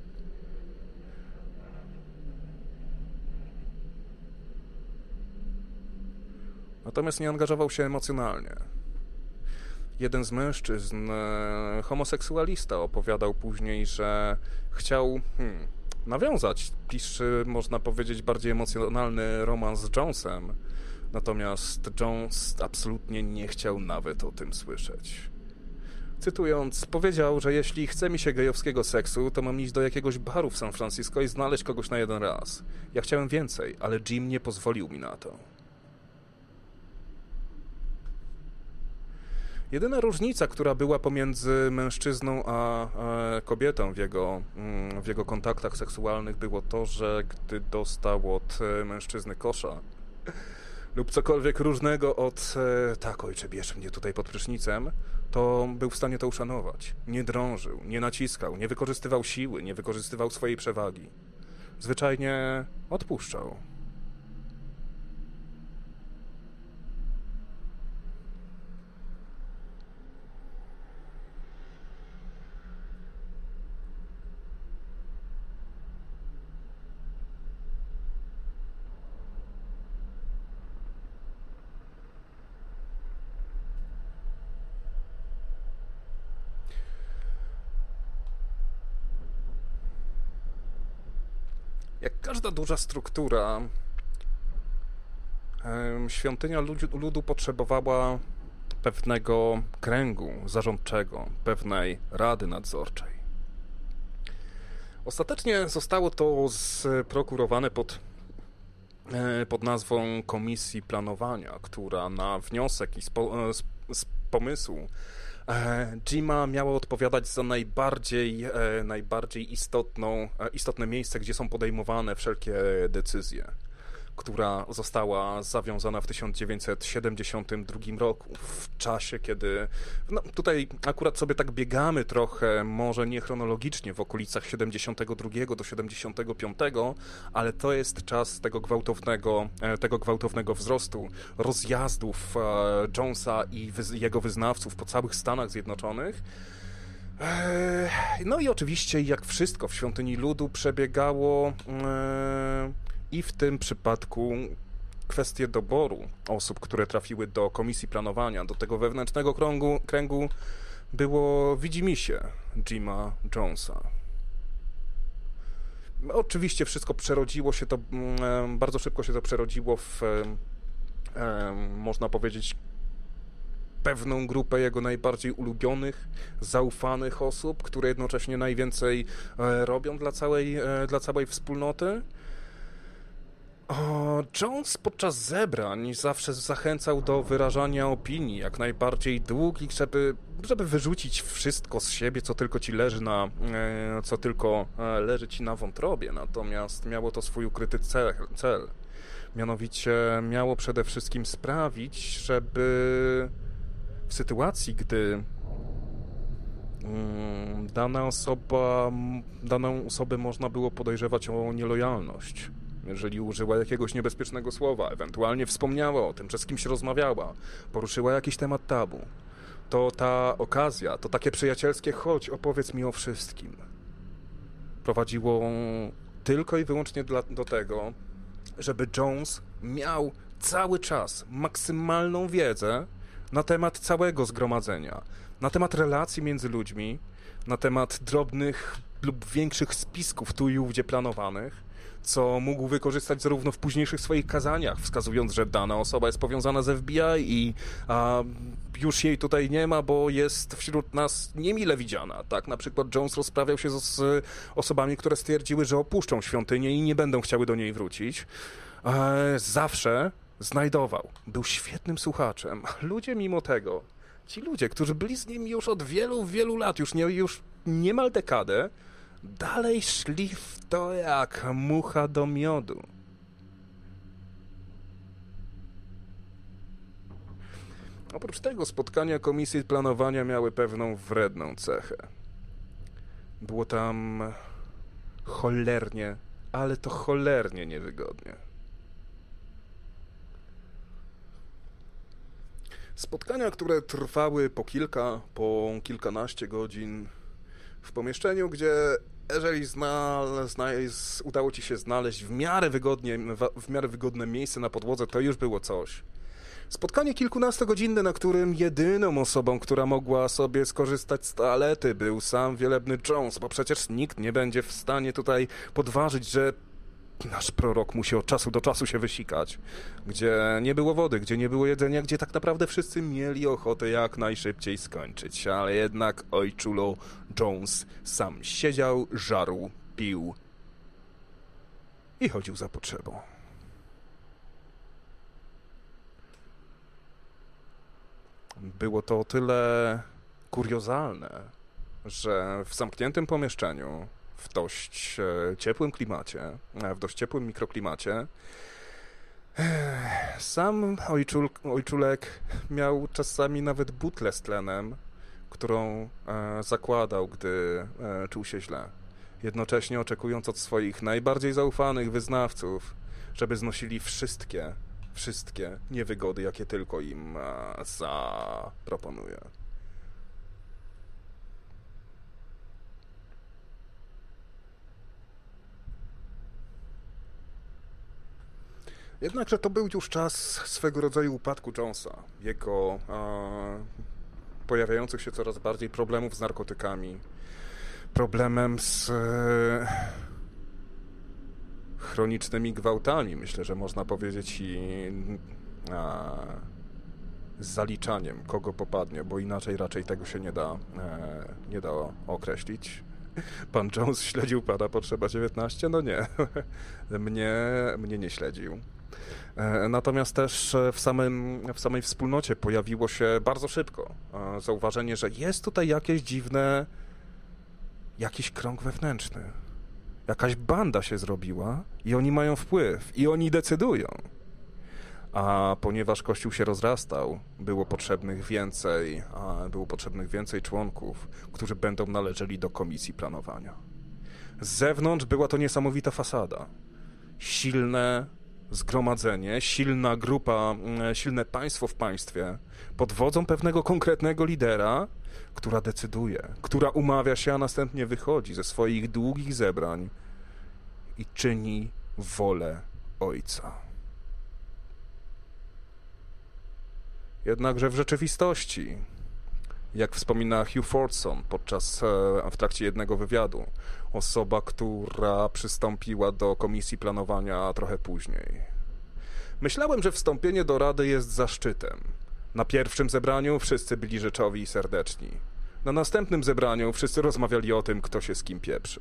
Natomiast nie angażował się emocjonalnie. Jeden z mężczyzn, homoseksualista, opowiadał później, że chciał hmm, nawiązać bliższy, można powiedzieć, bardziej emocjonalny romans z Jonesem. Natomiast Jones absolutnie nie chciał nawet o tym słyszeć. Cytując, powiedział, że jeśli chce mi się gejowskiego seksu, to mam iść do jakiegoś baru w San Francisco i znaleźć kogoś na jeden raz. Ja chciałem więcej, ale Jim nie pozwolił mi na to. Jedyna różnica, która była pomiędzy mężczyzną a, a kobietą w jego, w jego kontaktach seksualnych, było to, że gdy dostał od mężczyzny kosza lub cokolwiek różnego od tak, ojcze, bierz mnie tutaj pod prysznicem, to był w stanie to uszanować. Nie drążył, nie naciskał, nie wykorzystywał siły, nie wykorzystywał swojej przewagi. Zwyczajnie odpuszczał. Jak każda duża struktura, świątynia ludu potrzebowała pewnego kręgu zarządczego, pewnej rady nadzorczej. Ostatecznie zostało to sprokurowane pod pod nazwą Komisji Planowania, która na wniosek i z, po, z, z pomysłu Jima miała odpowiadać za najbardziej, najbardziej istotną, istotne miejsce, gdzie są podejmowane wszelkie decyzje, która została zawiązana w tysiąc dziewięćset siedemdziesiątym drugim roku, w czasie, kiedy, no tutaj akurat sobie tak biegamy trochę, może nie chronologicznie, w okolicach siedemdziesiątego drugiego do siedemdziesiątego piątego, ale to jest czas tego gwałtownego, tego gwałtownego wzrostu rozjazdów Jonesa i wyz- jego wyznawców po całych Stanach Zjednoczonych. No i oczywiście, jak wszystko w Świątyni Ludu przebiegało i w tym przypadku kwestie doboru osób, które trafiły do Komisji Planowania, do tego wewnętrznego kręgu, kręgu było widzimisię Jima Jonesa. Oczywiście wszystko przerodziło się to, bardzo szybko się to przerodziło w, można powiedzieć, pewną grupę jego najbardziej ulubionych, zaufanych osób, które jednocześnie najwięcej robią dla całej, dla całej wspólnoty. O, Jones podczas zebrań zawsze zachęcał do wyrażania opinii jak najbardziej długich, żeby, żeby wyrzucić wszystko z siebie, co tylko ci leży na, co tylko leży ci na wątrobie. Natomiast miało to swój ukryty cel, cel. Mianowicie miało przede wszystkim sprawić, żeby w sytuacji, gdy dana osoba, daną osobę można było podejrzewać o nielojalność, jeżeli użyła jakiegoś niebezpiecznego słowa, ewentualnie wspomniała o tym, że z kimś rozmawiała, poruszyła jakiś temat tabu, to ta okazja, to takie przyjacielskie chodź, opowiedz mi o wszystkim, prowadziło tylko i wyłącznie dla, do tego, żeby Jones miał cały czas maksymalną wiedzę na temat całego zgromadzenia, na temat relacji między ludźmi, na temat drobnych lub większych spisków tu i ówdzie planowanych, co mógł wykorzystać zarówno w późniejszych swoich kazaniach, wskazując, że dana osoba jest powiązana z F B I i a, już jej tutaj nie ma, bo jest wśród nas niemile widziana. Tak, na przykład Jones rozprawiał się z, z osobami, które stwierdziły, że opuszczą świątynię i nie będą chciały do niej wrócić. E, zawsze znajdował. Był świetnym słuchaczem. Ludzie mimo tego, ci ludzie, którzy byli z nim już od wielu, wielu lat, już, nie, już niemal dekadę, dalej szli w to jak mucha do miodu. Oprócz tego spotkania Komisji Planowania miały pewną wredną cechę. Było tam cholernie, ale to cholernie niewygodnie. Spotkania, które trwały po kilka, po kilkanaście godzin w pomieszczeniu, gdzie jeżeli zna, zna, udało ci się znaleźć w miarę wygodnie, w miarę wygodne miejsce na podłodze, to już było coś. Spotkanie kilkunastogodzinne, na którym jedyną osobą, która mogła sobie skorzystać z toalety, był sam wielebny Jones, bo przecież nikt nie będzie w stanie tutaj podważyć, że nasz prorok musi od czasu do czasu się wysikać, gdzie nie było wody, gdzie nie było jedzenia, gdzie tak naprawdę wszyscy mieli ochotę jak najszybciej skończyć, ale jednak ojczulo Jones sam siedział, żarł, pił i chodził za potrzebą. Było to o tyle kuriozalne, że w zamkniętym pomieszczeniu, w dość ciepłym klimacie, w dość ciepłym mikroklimacie, sam ojczul, ojczulek miał czasami nawet butlę z tlenem, którą zakładał, gdy czuł się źle. Jednocześnie oczekując od swoich najbardziej zaufanych wyznawców, żeby znosili wszystkie, wszystkie niewygody, jakie tylko im zaproponuje. Jednakże to był już czas swego rodzaju upadku Jonesa, jego e, pojawiających się coraz bardziej problemów z narkotykami, problemem z e, chronicznymi gwałtami, myślę, że można powiedzieć, i e, z zaliczaniem, kogo popadnie, bo inaczej raczej tego się nie da, e, nie da określić. Pan Jones śledził pana Potrzeba dziewiętnaście? No nie, mnie, mnie nie śledził. Natomiast też w, samym, w samej wspólnocie pojawiło się bardzo szybko zauważenie, że jest tutaj jakieś dziwne, jakiś krąg wewnętrzny. Jakaś banda się zrobiła i oni mają wpływ i oni decydują. A ponieważ Kościół się rozrastał, było potrzebnych więcej, a było potrzebnych więcej członków, którzy będą należeli do komisji planowania. Z zewnątrz była to niesamowita fasada. Silne zgromadzenie, silna grupa, silne państwo w państwie pod wodzą pewnego konkretnego lidera, która decyduje, która umawia się, a następnie wychodzi ze swoich długich zebrań i czyni wolę Ojca. Jednakże w rzeczywistości, jak wspomina Hugh Fordson podczas, w trakcie jednego wywiadu, osoba, która przystąpiła do komisji planowania trochę później. Myślałem, że wstąpienie do Rady jest zaszczytem. Na pierwszym zebraniu wszyscy byli rzeczowi i serdeczni. Na następnym zebraniu wszyscy rozmawiali o tym, kto się z kim pieprzy.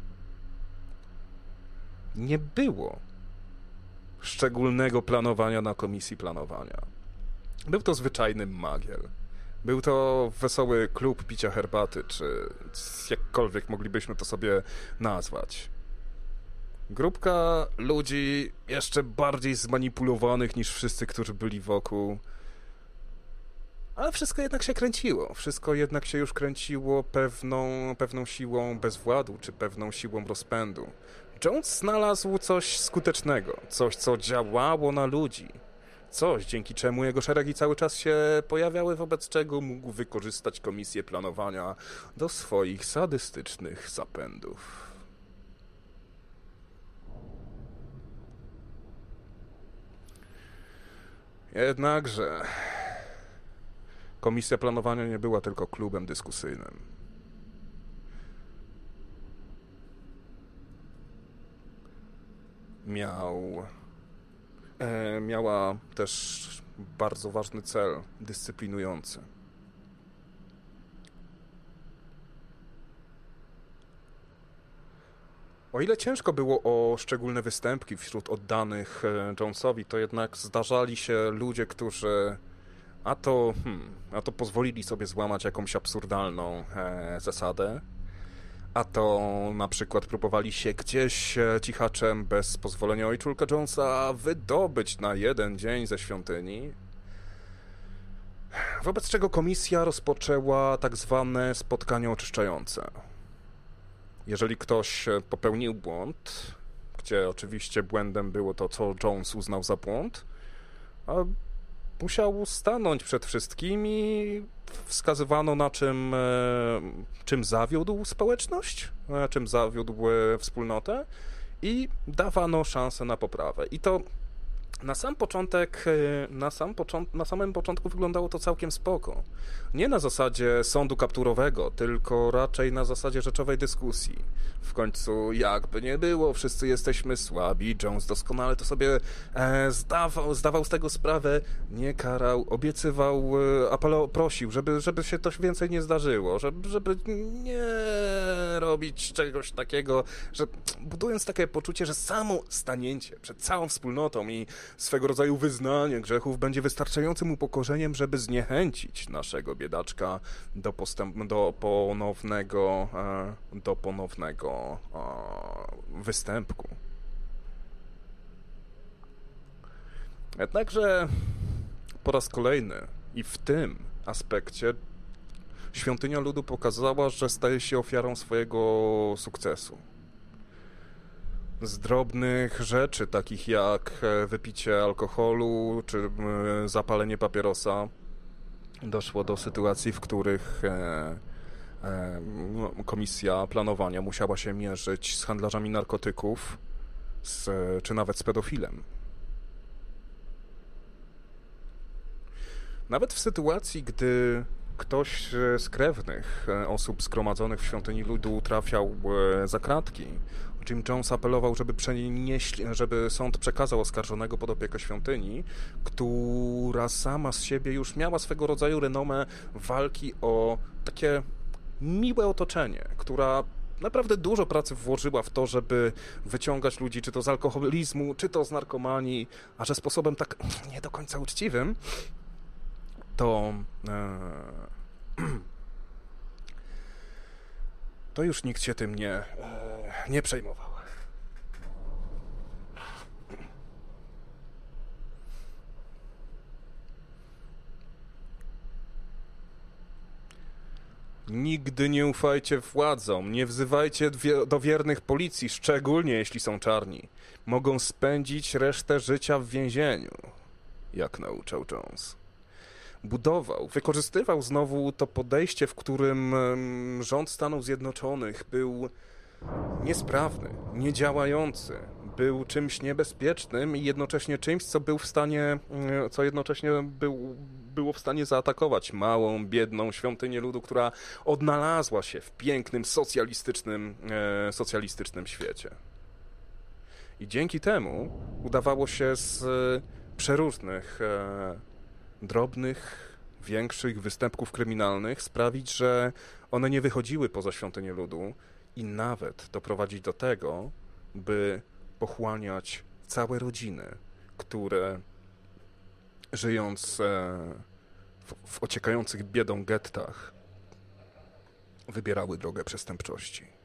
Nie było szczególnego planowania na komisji planowania. Był to zwyczajny magiel. Był to wesoły klub picia herbaty, czy jakkolwiek moglibyśmy to sobie nazwać. Grupka ludzi jeszcze bardziej zmanipulowanych niż wszyscy, którzy byli wokół. Ale wszystko jednak się kręciło. Wszystko jednak się już kręciło pewną, pewną siłą bezwładu, czy pewną siłą rozpędu. Jones znalazł coś skutecznego, coś, co działało na ludzi. Coś, dzięki czemu jego szeregi cały czas się pojawiały, wobec czego mógł wykorzystać komisję planowania do swoich sadystycznych zapędów. Jednakże komisja planowania nie była tylko klubem dyskusyjnym. Miał... E, miała też bardzo ważny cel dyscyplinujący. O ile ciężko było o szczególne występki wśród oddanych Jonesowi, to jednak zdarzali się ludzie, którzy a to, hmm, a to pozwolili sobie złamać jakąś absurdalną e, zasadę, a to na przykład próbowali się gdzieś cichaczem bez pozwolenia ojczulka Jonesa wydobyć na jeden dzień ze świątyni. Wobec czego komisja rozpoczęła tak zwane spotkanie oczyszczające. Jeżeli ktoś popełnił błąd, gdzie oczywiście błędem było to, co Jones uznał za błąd, a musiał stanąć przed wszystkimi, wskazywano na czym, czym zawiódł społeczność, czym zawiódł wspólnotę i dawano szansę na poprawę. I to na sam początek, na, sam począt, na samym początku wyglądało to całkiem spoko. Nie na zasadzie sądu kapturowego, tylko raczej na zasadzie rzeczowej dyskusji. W końcu, jakby nie było, wszyscy jesteśmy słabi, Jones doskonale to sobie e, zdawał, zdawał z tego sprawę, nie karał, obiecywał, e, apelo, prosił, żeby, żeby się to więcej nie zdarzyło, żeby, żeby nie robić czegoś takiego, że budując takie poczucie, że samo stanięcie przed całą wspólnotą i swego rodzaju wyznanie grzechów będzie wystarczającym upokorzeniem, żeby zniechęcić naszego biedaczka do, postęp, do ponownego, do ponownego występku. Jednakże po raz kolejny i w tym aspekcie Świątynia Ludu pokazała, że staje się ofiarą swojego sukcesu. Z drobnych rzeczy, takich jak wypicie alkoholu czy zapalenie papierosa, doszło do sytuacji, w których komisja planowania musiała się mierzyć z handlarzami narkotyków, z, czy nawet z pedofilem. Nawet w sytuacji, gdy ktoś z krewnych osób zgromadzonych w Świątyni Ludu trafiał za kratki, Jim Jones apelował, żeby przenieśli, żeby sąd przekazał oskarżonego pod opiekę świątyni, która sama z siebie już miała swego rodzaju renomę walki o takie miłe otoczenie, która naprawdę dużo pracy włożyła w to, żeby wyciągać ludzi, czy to z alkoholizmu, czy to z narkomanii, a że sposobem tak nie do końca uczciwym, to e, to już nikt się tym nie, e, nie przejmował. Nigdy nie ufajcie władzom, nie wzywajcie do wiernych policji, szczególnie jeśli są czarni. Mogą spędzić resztę życia w więzieniu, jak nauczał Jones. Budował, wykorzystywał znowu to podejście, w którym rząd Stanów Zjednoczonych był niesprawny, niedziałający, był czymś niebezpiecznym i jednocześnie czymś, co był w stanie, co jednocześnie był, było w stanie zaatakować małą, biedną świątynię ludu, która odnalazła się w pięknym, socjalistycznym, e, socjalistycznym świecie. I dzięki temu udawało się z przeróżnych e, drobnych, większych występków kryminalnych sprawić, że one nie wychodziły poza świątynię ludu i nawet doprowadzić do tego, by pochłaniać całe rodziny, które żyjąc e, w, w ociekających biedą gettach wybierały drogę przestępczości.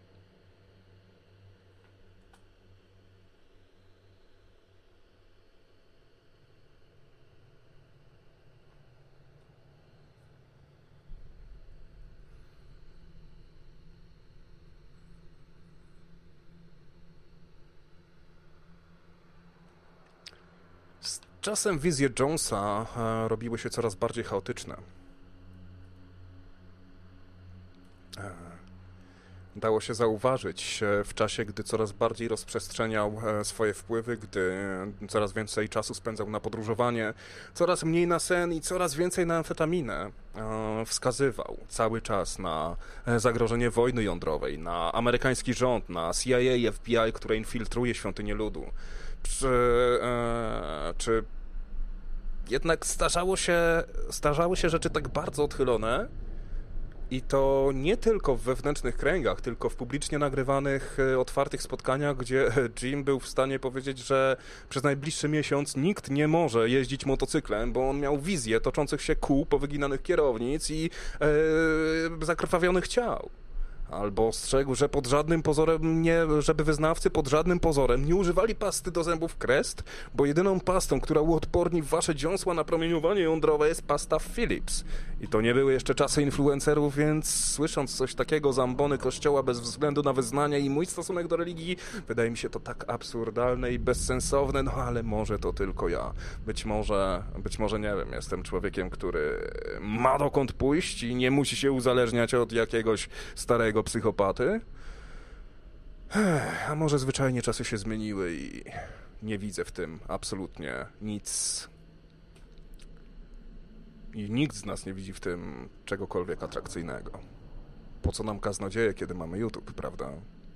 Czasem wizje Jonesa e, robiły się coraz bardziej chaotyczne. E, dało się zauważyć e, w czasie, gdy coraz bardziej rozprzestrzeniał e, swoje wpływy, gdy coraz więcej czasu spędzał na podróżowanie, coraz mniej na sen i coraz więcej na amfetaminę. E, wskazywał cały czas na zagrożenie wojny jądrowej, na amerykański rząd, na C I A, F B I, które infiltruje świątynię ludu. Czy, e, czy jednak zdarzało się, zdarzały się rzeczy tak bardzo odchylone i to nie tylko w wewnętrznych kręgach, tylko w publicznie nagrywanych, otwartych spotkaniach, gdzie Jim był w stanie powiedzieć, że przez najbliższy miesiąc nikt nie może jeździć motocyklem, bo on miał wizję toczących się kół, powyginanych kierownic i e, zakrwawionych ciał. Albo ostrzegł, że pod żadnym pozorem nie, żeby wyznawcy pod żadnym pozorem nie używali pasty do zębów Crest, bo jedyną pastą, która uodporni wasze dziąsła na promieniowanie jądrowe, jest pasta Philips. I to nie były jeszcze czasy influencerów, więc słysząc coś takiego z ambony kościoła bez względu na wyznania i mój stosunek do religii, wydaje mi się to tak absurdalne i bezsensowne, no ale może to tylko ja. Być może, być może nie wiem, jestem człowiekiem, który ma dokąd pójść i nie musi się uzależniać od jakiegoś starego psychopaty? A może zwyczajnie czasy się zmieniły i nie widzę w tym absolutnie nic. I nikt z nas nie widzi w tym czegokolwiek atrakcyjnego. Po co nam kaznodzieje, kiedy mamy YouTube, prawda?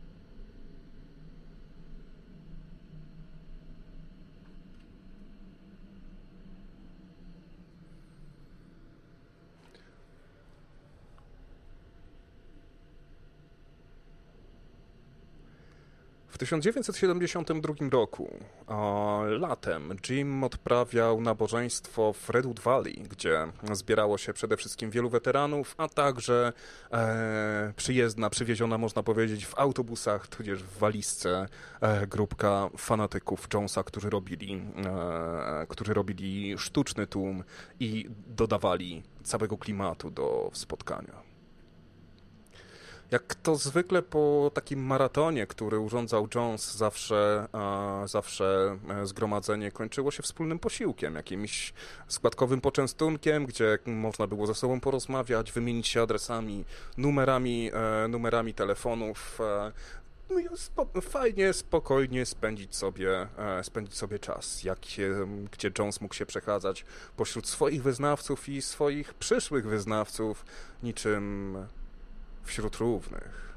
W tysiąc dziewięćset siedemdziesiątym drugim roku, o, latem, Jim odprawiał nabożeństwo w Redwood Valley, gdzie zbierało się przede wszystkim wielu weteranów, a także e, przyjezdna, przywieziona, można powiedzieć, w autobusach, tudzież w walizce e, grupka fanatyków Jonesa, którzy robili, e, którzy robili sztuczny tłum i dodawali całego klimatu do spotkania. Jak to zwykle po takim maratonie, który urządzał Jones, zawsze, e, zawsze zgromadzenie kończyło się wspólnym posiłkiem, jakimś składkowym poczęstunkiem, gdzie można było ze sobą porozmawiać, wymienić się adresami, numerami, e, numerami telefonów. E, no i spo, fajnie, spokojnie spędzić sobie, e, spędzić sobie czas, jak się, gdzie Jones mógł się przechadzać pośród swoich wyznawców i swoich przyszłych wyznawców, niczym wśród równych.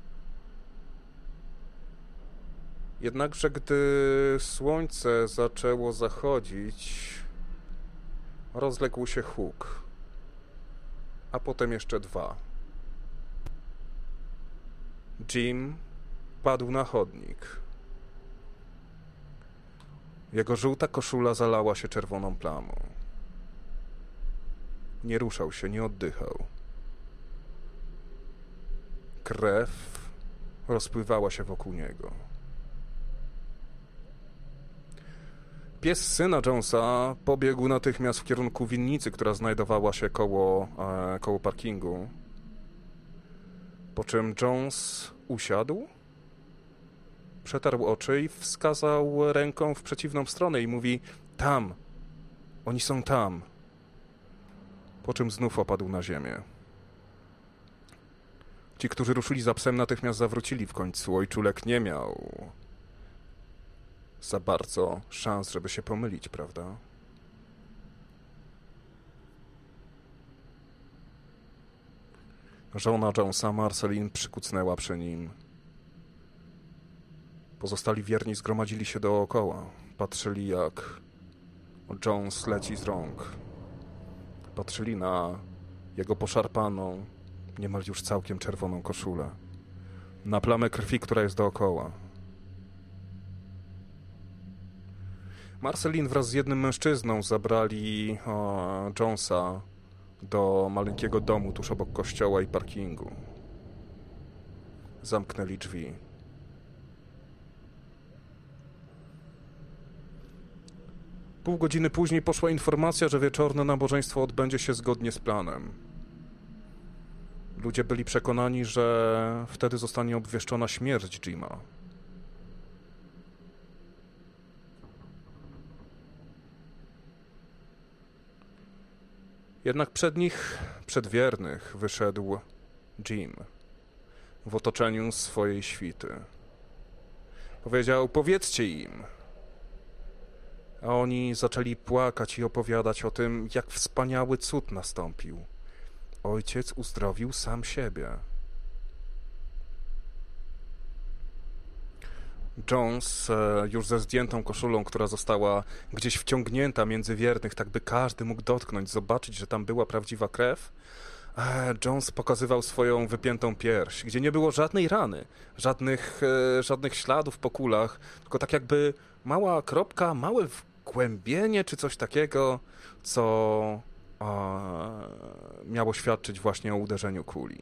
Jednakże gdy słońce zaczęło zachodzić, rozległ się huk, a potem jeszcze dwa. Jim padł na chodnik. Jego żółta koszula zalała się czerwoną plamą. Nie ruszał się, nie oddychał. Krew rozpływała się wokół niego. Pies syna Jonesa pobiegł natychmiast w kierunku winnicy, która znajdowała się koło, e, koło parkingu. Po czym Jones usiadł, przetarł oczy i wskazał ręką w przeciwną stronę i mówi: tam, oni są tam. Po czym znów opadł na ziemię. Ci, którzy ruszyli za psem, natychmiast zawrócili w końcu. Ojczulek nie miał za bardzo szans, żeby się pomylić, prawda? Żona Jonesa, Marceline, przykucnęła przy nim. Pozostali wierni zgromadzili się dookoła. Patrzyli, jak Jones leci z rąk. Patrzyli na jego poszarpaną, niemal już całkiem czerwoną koszulę. Na plamę krwi, która jest dookoła. Marceline wraz z jednym mężczyzną zabrali o, Jonesa do maleńkiego domu tuż obok kościoła i parkingu. Zamknęli drzwi. Pół godziny później poszła informacja, że wieczorne nabożeństwo odbędzie się zgodnie z planem. Ludzie byli przekonani, że wtedy zostanie obwieszczona śmierć Jima. Jednak przed nich, przed wiernych, wyszedł Jim w otoczeniu swojej świty. Powiedział: powiedzcie im. A oni zaczęli płakać i opowiadać o tym, jak wspaniały cud nastąpił. Ojciec uzdrowił sam siebie. Jones, już ze zdjętą koszulą, która została gdzieś wciągnięta między wiernych, tak by każdy mógł dotknąć, zobaczyć, że tam była prawdziwa krew, Jones pokazywał swoją wypiętą pierś, gdzie nie było żadnej rany, żadnych, żadnych śladów po kulach, tylko tak jakby mała kropka, małe wgłębienie czy coś takiego, co a, miało świadczyć właśnie o uderzeniu kuli.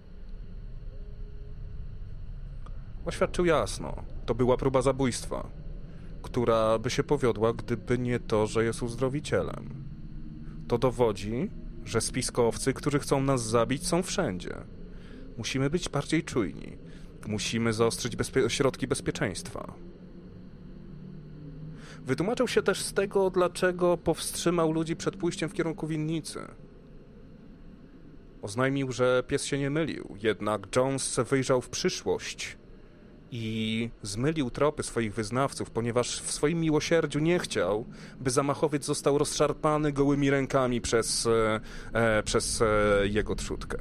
Oświadczył jasno, to była próba zabójstwa, która by się powiodła, gdyby nie to, że jest uzdrowicielem. To dowodzi, że spiskowcy, którzy chcą nas zabić, są wszędzie. Musimy być bardziej czujni. Musimy zaostrzyć bezpie- środki bezpieczeństwa. Wytłumaczył się też z tego, dlaczego powstrzymał ludzi przed pójściem w kierunku winnicy. Oznajmił, że pies się nie mylił, jednak Jones wyjrzał w przyszłość i zmylił tropy swoich wyznawców, ponieważ w swoim miłosierdziu nie chciał, by zamachowiec został rozszarpany gołymi rękami przez, e, przez e, jego trzódkę.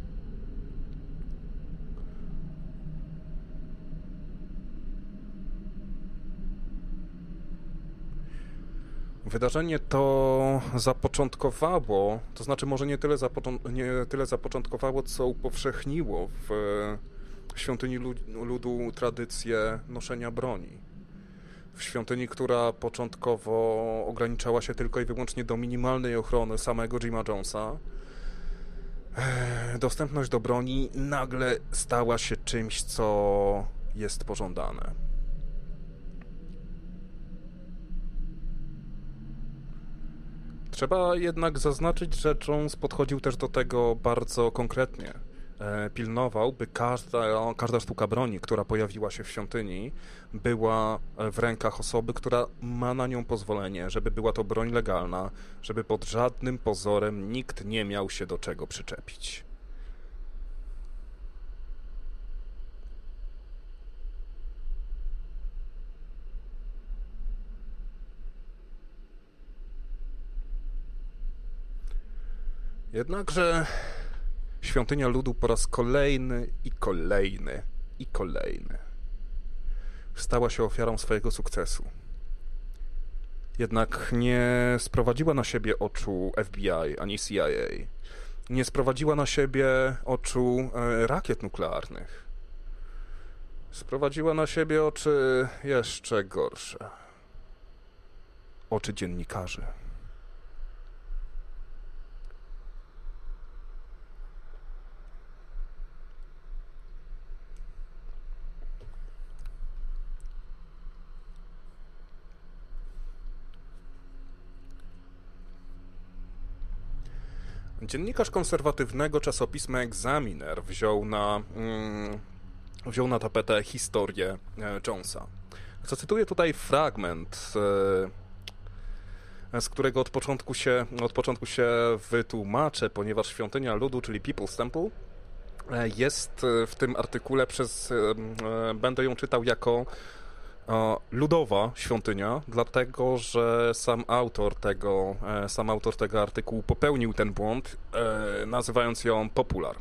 Wydarzenie to zapoczątkowało, to znaczy może nie tyle, zapoczą- nie tyle zapoczątkowało, co upowszechniło w świątyni ludu tradycję noszenia broni. W świątyni, która początkowo ograniczała się tylko i wyłącznie do minimalnej ochrony samego Jima Jonesa, dostępność do broni nagle stała się czymś, co jest pożądane. Trzeba jednak zaznaczyć, że Jones podchodził też do tego bardzo konkretnie. Pilnował, by każda, każda sztuka broni, która pojawiła się w świątyni, była w rękach osoby, która ma na nią pozwolenie, żeby była to broń legalna, żeby pod żadnym pozorem nikt nie miał się do czego przyczepić. Jednakże świątynia ludu po raz kolejny i kolejny i kolejny stała się ofiarą swojego sukcesu. Jednak nie sprowadziła na siebie oczu F B I ani C I A. Nie sprowadziła na siebie oczu rakiet nuklearnych. sprowadziła na siebie oczy jeszcze gorsze. Oczy dziennikarzy. Dziennikarz konserwatywnego czasopisma Examiner wziął na, mm, wziął na tapetę historię e, Jonesa. Zacytuję tutaj fragment, e, z którego od początku, się, od początku się wytłumaczę, ponieważ Świątynia Ludu, czyli People's Temple, e, jest w tym artykule przez... E, e, będę ją czytał jako ludowa świątynia, dlatego że sam autor tego, sam autor tego artykułu popełnił ten błąd, nazywając ją Popular.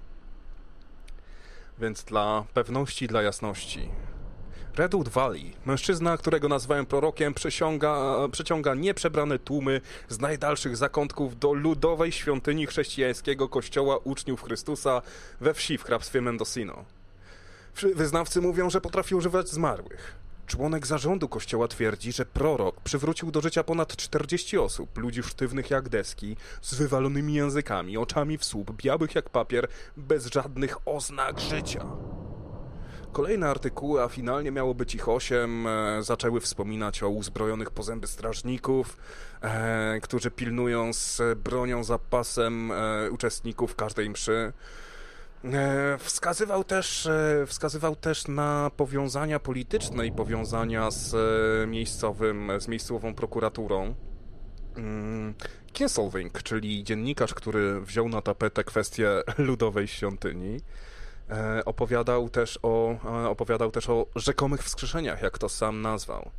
Więc dla pewności, dla jasności. Redwood Valley, mężczyzna, którego nazwałem prorokiem, przyciąga, przyciąga nieprzebrane tłumy z najdalszych zakątków do ludowej świątyni chrześcijańskiego kościoła uczniów Chrystusa we wsi w hrabstwie Mendocino. Wyznawcy mówią, że potrafi używać zmarłych. Członek zarządu kościoła twierdzi, że prorok przywrócił do życia ponad czterdzieści osób, ludzi sztywnych jak deski, z wywalonymi językami, oczami w słup, białych jak papier, bez żadnych oznak życia. Kolejne artykuły, a finalnie miało być ich osiem, e, zaczęły wspominać o uzbrojonych po zęby strażników, e, którzy pilnują z bronią za pasem e, uczestników każdej mszy. Wskazywał też, wskazywał też na powiązania polityczne i powiązania z miejscowym, z miejscową prokuraturą. Kinsolving, czyli dziennikarz, który wziął na tapetę kwestię ludowej świątyni, opowiadał też o, opowiadał też o rzekomych wskrzeszeniach, jak to sam nazwał.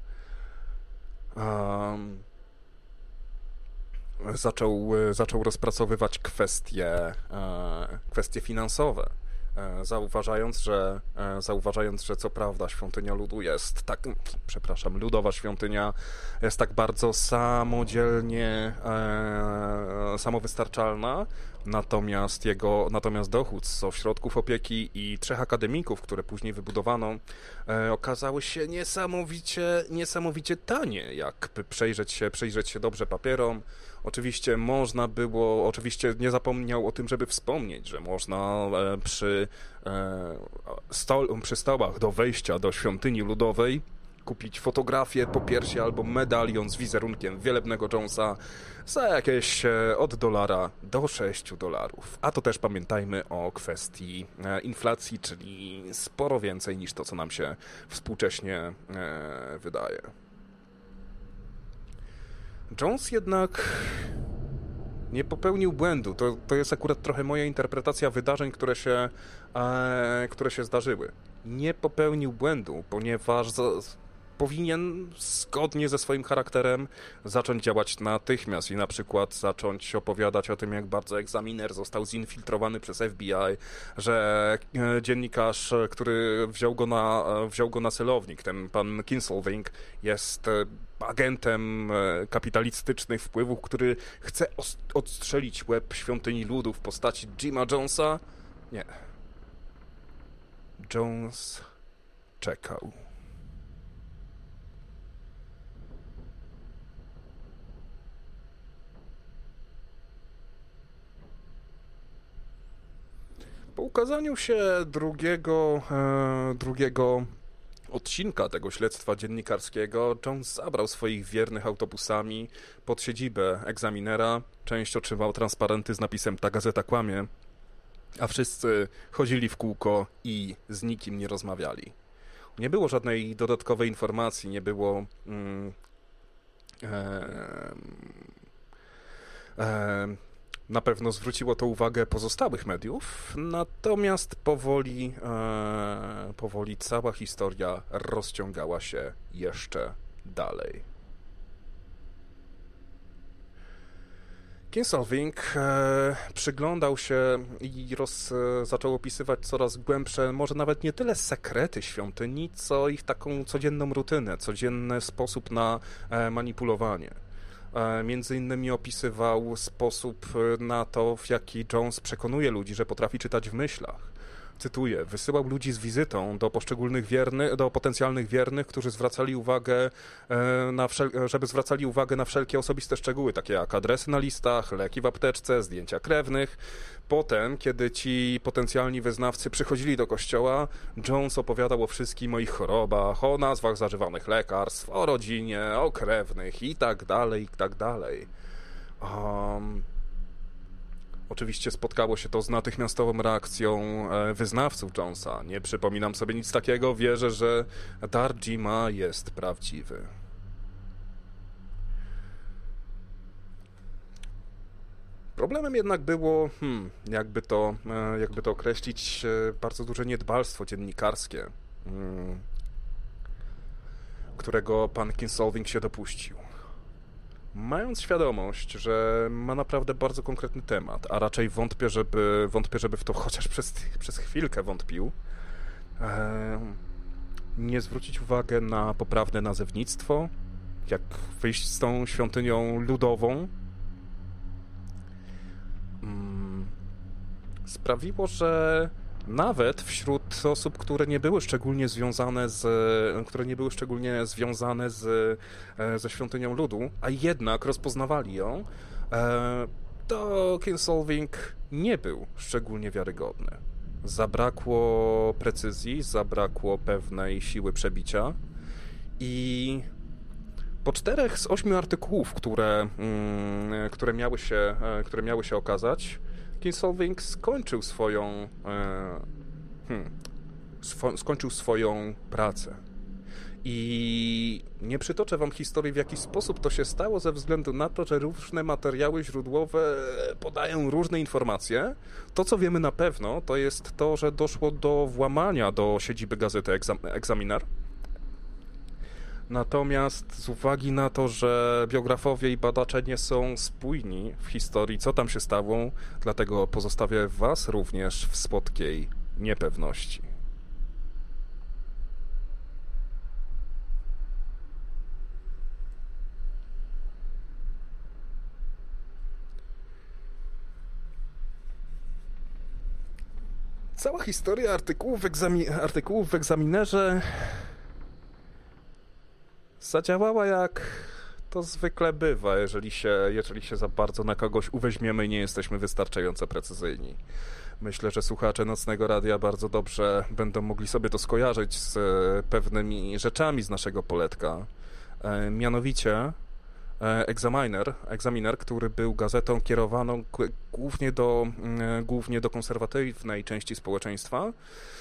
Um, Zaczął, zaczął rozpracowywać kwestie, kwestie finansowe, zauważając, że, zauważając, że co prawda świątynia ludu jest tak, przepraszam, ludowa świątynia jest tak bardzo samodzielnie samowystarczalna, natomiast jego, natomiast dochód z ośrodków opieki i trzech akademików, które później wybudowano, okazały się niesamowicie, niesamowicie tanie, jakby przejrzeć się, przyjrzeć się dobrze papierom. Oczywiście można było, oczywiście nie zapomniał o tym, żeby wspomnieć, że można przy, stol, przy stołach do wejścia do świątyni ludowej kupić fotografię po piersi albo medalion z wizerunkiem wielebnego Jonesa za jakieś od dolara do sześciu dolarów. A to też pamiętajmy o kwestii inflacji, czyli sporo więcej niż to, co nam się współcześnie wydaje. Jones jednak nie popełnił błędu. To, to jest akurat trochę moja interpretacja wydarzeń, które się, e, które się zdarzyły. Nie popełnił błędu, ponieważ za, powinien zgodnie ze swoim charakterem zacząć działać natychmiast i na przykład zacząć opowiadać o tym, jak bardzo Examiner został zinfiltrowany przez F B I, że dziennikarz, który wziął go na, wziął go na celownik, ten pan Kinsolving, jest agentem kapitalistycznych wpływów, który chce odstrzelić łeb świątyni ludu w postaci Jima Jonesa. Nie. Jones czekał. Po ukazaniu się drugiego, e, drugiego odcinka tego śledztwa dziennikarskiego, Jones zabrał swoich wiernych autobusami pod siedzibę Examinera. Część otrzymał transparenty z napisem "Ta gazeta kłamie", a wszyscy chodzili w kółko i z nikim nie rozmawiali. Nie było żadnej dodatkowej informacji, nie było... Mm, e, e, Na pewno zwróciło to uwagę pozostałych mediów, natomiast powoli, e, powoli cała historia rozciągała się jeszcze dalej. Kinsolving e, przyglądał się i roz, e, zaczął opisywać coraz głębsze, może nawet nie tyle sekrety świątyni, co ich taką codzienną rutynę, codzienny sposób na e, manipulowanie. Między innymi opisywał sposób na to, w jaki Jones przekonuje ludzi, że potrafi czytać w myślach. cytuję, wysyłał ludzi z wizytą do poszczególnych wiernych, do potencjalnych wiernych, którzy zwracali uwagę na wszel- żeby zwracali uwagę na wszelkie osobiste szczegóły, takie jak adresy na listach, leki w apteczce, zdjęcia krewnych. Potem, kiedy ci potencjalni wyznawcy przychodzili do kościoła, Jones opowiadał o wszystkich moich chorobach, o nazwach zażywanych lekarstw, o rodzinie, o krewnych i tak dalej, i tak dalej. Um, Oczywiście spotkało się to z natychmiastową reakcją wyznawców Jonesa. Nie przypominam sobie nic takiego, wierzę, że dar Jima jest prawdziwy. Problemem jednak było, hmm, jakby to, jakby to określić, bardzo duże niedbalstwo dziennikarskie, hmm, którego pan Kinsolving się dopuścił. Mając świadomość, że ma naprawdę bardzo konkretny temat, a raczej wątpię, żeby, wątpię, żeby w to chociaż przez, przez chwilkę wątpił, e, nie zwrócić uwagi na poprawne nazewnictwo, jak wyjść z tą świątynią ludową, mm, sprawiło, że nawet wśród osób, które nie były szczególnie związane z, które nie były szczególnie związane z, ze świątynią ludu, a jednak rozpoznawali ją, to Kinsolving nie był szczególnie wiarygodny. Zabrakło precyzji, zabrakło pewnej siły przebicia i po czterech z ośmiu artykułów, które, które, miały, się, które miały się okazać, Kinsolving skończył swoją hmm, swo, skończył swoją pracę. I nie przytoczę wam historii, w jaki sposób to się stało, ze względu na to, że różne materiały źródłowe podają różne informacje. To, co wiemy na pewno, to jest to, że doszło do włamania do siedziby gazety Examiner. Natomiast z uwagi na to, że biografowie i badacze nie są spójni w historii, co tam się stało, dlatego pozostawię was również w słodkiej niepewności. Cała historia artykułów w, egzami- artykułów w egzaminerze zadziałała jak to zwykle bywa, jeżeli się, jeżeli się za bardzo na kogoś uweźmiemy i nie jesteśmy wystarczająco precyzyjni. Myślę, że słuchacze Nocnego Radia bardzo dobrze będą mogli sobie to skojarzyć z pewnymi rzeczami z naszego poletka. E, mianowicie e, Examiner, Examiner, który był gazetą kierowaną g- głównie do, e, głównie do konserwatywnej części społeczeństwa,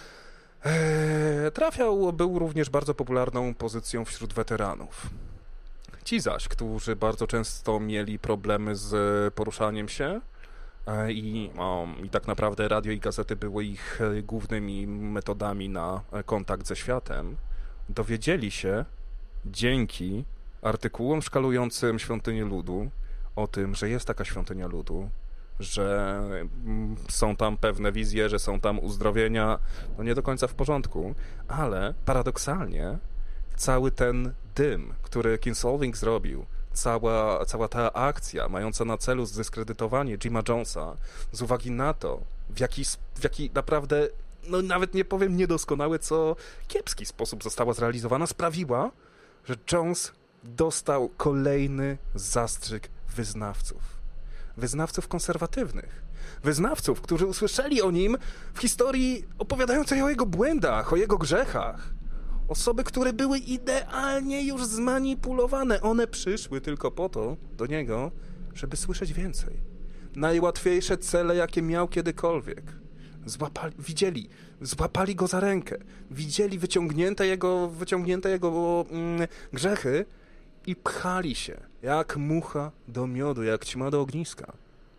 trafiał, był również bardzo popularną pozycją wśród weteranów. Ci zaś, którzy bardzo często mieli problemy z poruszaniem się i, o, i tak naprawdę radio i gazety były ich głównymi metodami na kontakt ze światem, dowiedzieli się dzięki artykułom szkalującym Świątynię Ludu o tym, że jest taka Świątynia Ludu, że są tam pewne wizje, że są tam uzdrowienia, no nie do końca w porządku, ale paradoksalnie cały ten dym, który Kinsolving zrobił, cała, cała ta akcja mająca na celu zdyskredytowanie Jima Jonesa z uwagi na to, w jaki, w jaki naprawdę, no nawet nie powiem niedoskonały, co kiepski sposób została zrealizowana, sprawiła, że Jones dostał kolejny zastrzyk wyznawców. Wyznawców konserwatywnych. Wyznawców, którzy usłyszeli o nim w historii opowiadającej o jego błędach, o jego grzechach. Osoby, które były idealnie już zmanipulowane. One przyszły tylko po to do niego, żeby słyszeć więcej. Najłatwiejsze cele, jakie miał kiedykolwiek. Złapali, widzieli, złapali go za rękę. Widzieli wyciągnięte jego, wyciągnięte jego mm, grzechy i pchali się, jak mucha do miodu, jak ćma do ogniska.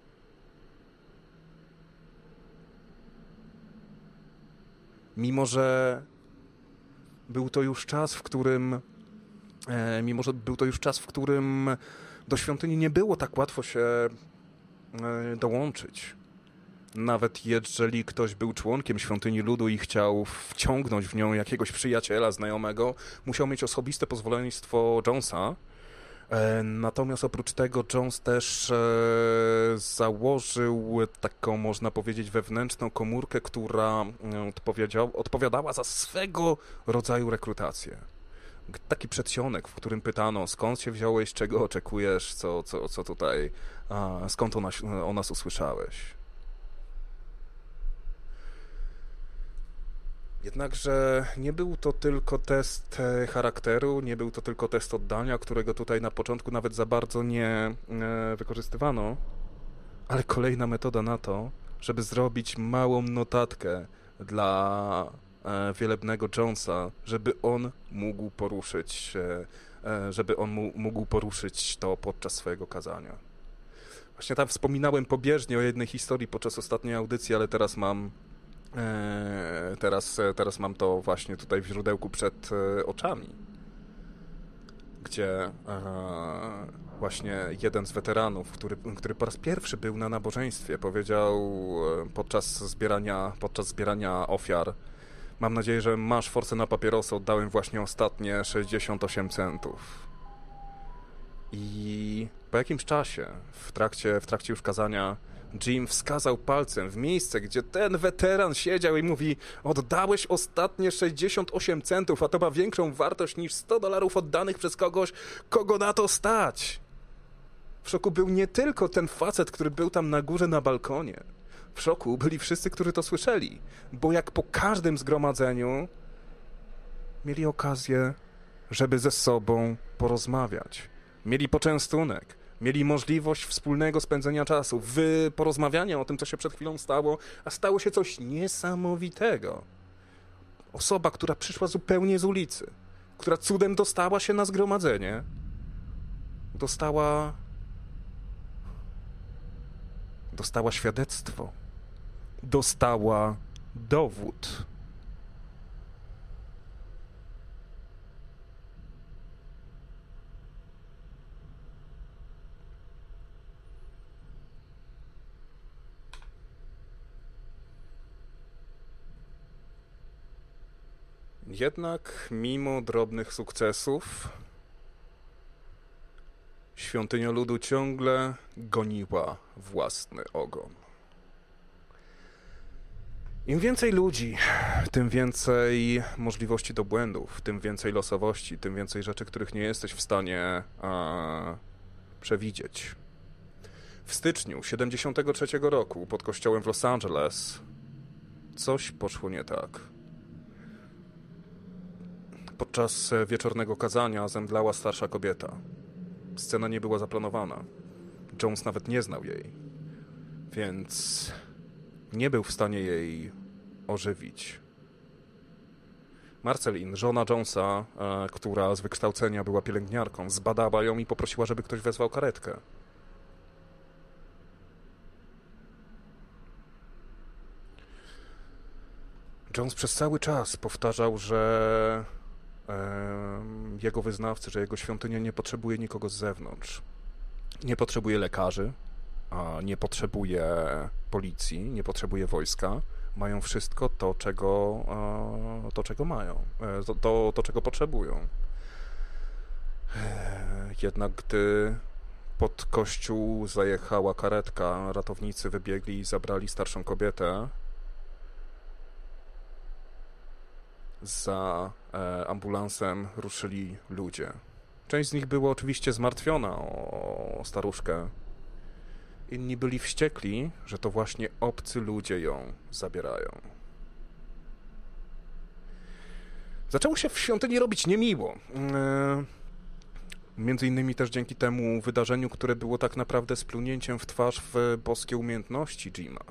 Mimo że był to już czas, w którym e, mimo że był to już czas, w którym do świątyni nie było tak łatwo się e, dołączyć. Nawet jeżeli ktoś był członkiem Świątyni Ludu i chciał wciągnąć w nią jakiegoś przyjaciela, znajomego, musiał mieć osobiste pozwoleństwo Jonesa, Natomiast oprócz tego Jones też założył taką, można powiedzieć, wewnętrzną komórkę, która odpowiadała za swego rodzaju rekrutację. Taki przedsionek, w którym pytano, skąd się wziąłeś, czego oczekujesz, co, co, co tutaj, skąd o nas, o nas usłyszałeś. Jednakże nie był to tylko test charakteru, nie był to tylko test oddania, którego tutaj na początku nawet za bardzo nie wykorzystywano, ale kolejna metoda na to, żeby zrobić małą notatkę dla wielebnego Jonesa, żeby on mógł poruszyć, żeby on mógł poruszyć to podczas swojego kazania. Właśnie tam wspominałem pobieżnie o jednej historii podczas ostatniej audycji, ale teraz mam Teraz, teraz mam to właśnie tutaj w źródełku przed oczami, gdzie właśnie jeden z weteranów, który, który po raz pierwszy był na nabożeństwie, powiedział podczas zbierania, podczas zbierania ofiar: mam nadzieję, że masz forsę na papierosy, oddałem właśnie ostatnie sześćdziesiąt osiem centów. I po jakimś czasie, w trakcie, w trakcie już kazania, Jim wskazał palcem w miejsce, gdzie ten weteran siedział i mówi: oddałeś ostatnie sześćdziesiąt osiem centów, a to ma większą wartość niż sto dolarów oddanych przez kogoś, kogo na to stać. W szoku był nie tylko ten facet, który był tam na górze na balkonie. W szoku byli wszyscy, którzy to słyszeli, bo jak po każdym zgromadzeniu mieli okazję, żeby ze sobą porozmawiać. Mieli poczęstunek. Mieli możliwość wspólnego spędzenia czasu, wy porozmawiania o tym, co się przed chwilą stało, a stało się coś niesamowitego. Osoba, która przyszła zupełnie z ulicy, która cudem dostała się na zgromadzenie, dostała... dostała świadectwo, dostała dowód. Jednak mimo drobnych sukcesów świątynia ludu ciągle goniła własny ogon. Im więcej ludzi, tym więcej możliwości do błędów, tym więcej losowości, tym więcej rzeczy, których nie jesteś w stanie a, przewidzieć. W styczniu siedemdziesiątego trzeciego roku pod kościołem w Los Angeles coś poszło nie tak. Podczas wieczornego kazania zemdlała starsza kobieta. Scena nie była zaplanowana. Jones nawet nie znał jej, więc nie był w stanie jej ożywić. Marceline, żona Jonesa, e, która z wykształcenia była pielęgniarką, zbadała ją i poprosiła, żeby ktoś wezwał karetkę. Jones przez cały czas powtarzał, że jego wyznawcy, że jego świątynia nie potrzebuje nikogo z zewnątrz. Nie potrzebuje lekarzy, nie potrzebuje policji, nie potrzebuje wojska. Mają wszystko to, czego, to, czego mają, to, to, to, czego potrzebują. Jednak gdy pod kościół zajechała karetka, ratownicy wybiegli i zabrali starszą kobietę. Za e, ambulansem ruszyli ludzie. Część z nich była oczywiście zmartwiona o, o staruszkę. Inni byli wściekli, że to właśnie obcy ludzie ją zabierają. Zaczęło się w świątyni robić niemiło. E, między innymi też dzięki temu wydarzeniu, które było tak naprawdę splunięciem w twarz w boskie umiejętności Jima.